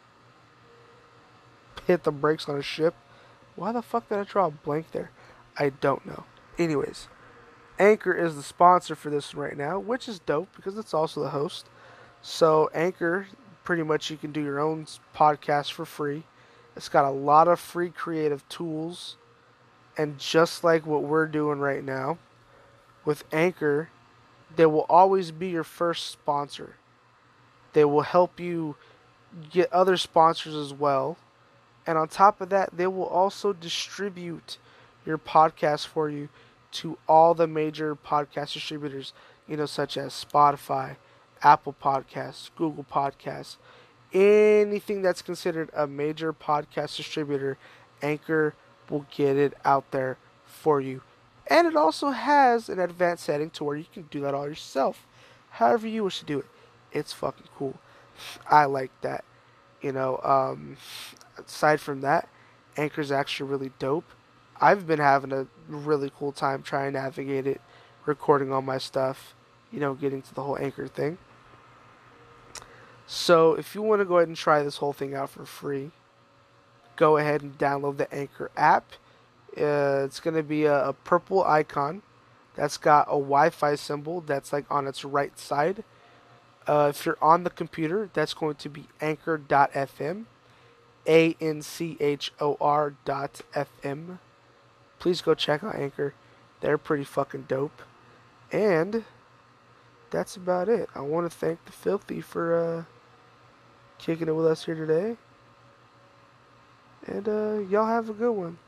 hit the brakes on a ship. Why the fuck did I draw a blank there? I don't know. Anyways, Anchor is the sponsor for this one right now, which is dope because it's also the host. So Anchor, pretty much you can do your own podcast for free. It's got a lot of free creative tools. And just like what we're doing right now, with Anchor, they will always be your first sponsor. They will help you get other sponsors as well. And on top of that, they will also distribute your podcast for you to all the major podcast distributors, you know, such as Spotify, Apple Podcasts, Google Podcasts, anything that's considered a major podcast distributor, Anchor will get it out there for you. And it also has an advanced setting to where you can do that all yourself. However you wish to do it. It's fucking cool. I like that. You know, um, aside from that, Anchor's actually really dope. I've been having a really cool time trying to navigate it, recording all my stuff, you know, getting to the whole Anchor thing. So if you want to go ahead and try this whole thing out for free, go ahead and download the Anchor app. Uh, it's going to be a, a purple icon that's got a Wi-Fi symbol that's like on its right side. Uh, if you're on the computer, that's going to be anchor dot f m, A N C H O R dot F M. Please go check out Anchor. They're pretty fucking dope. And that's about it. I want to thank the Filthy for uh, kicking it with us here today. And uh, y'all have a good one.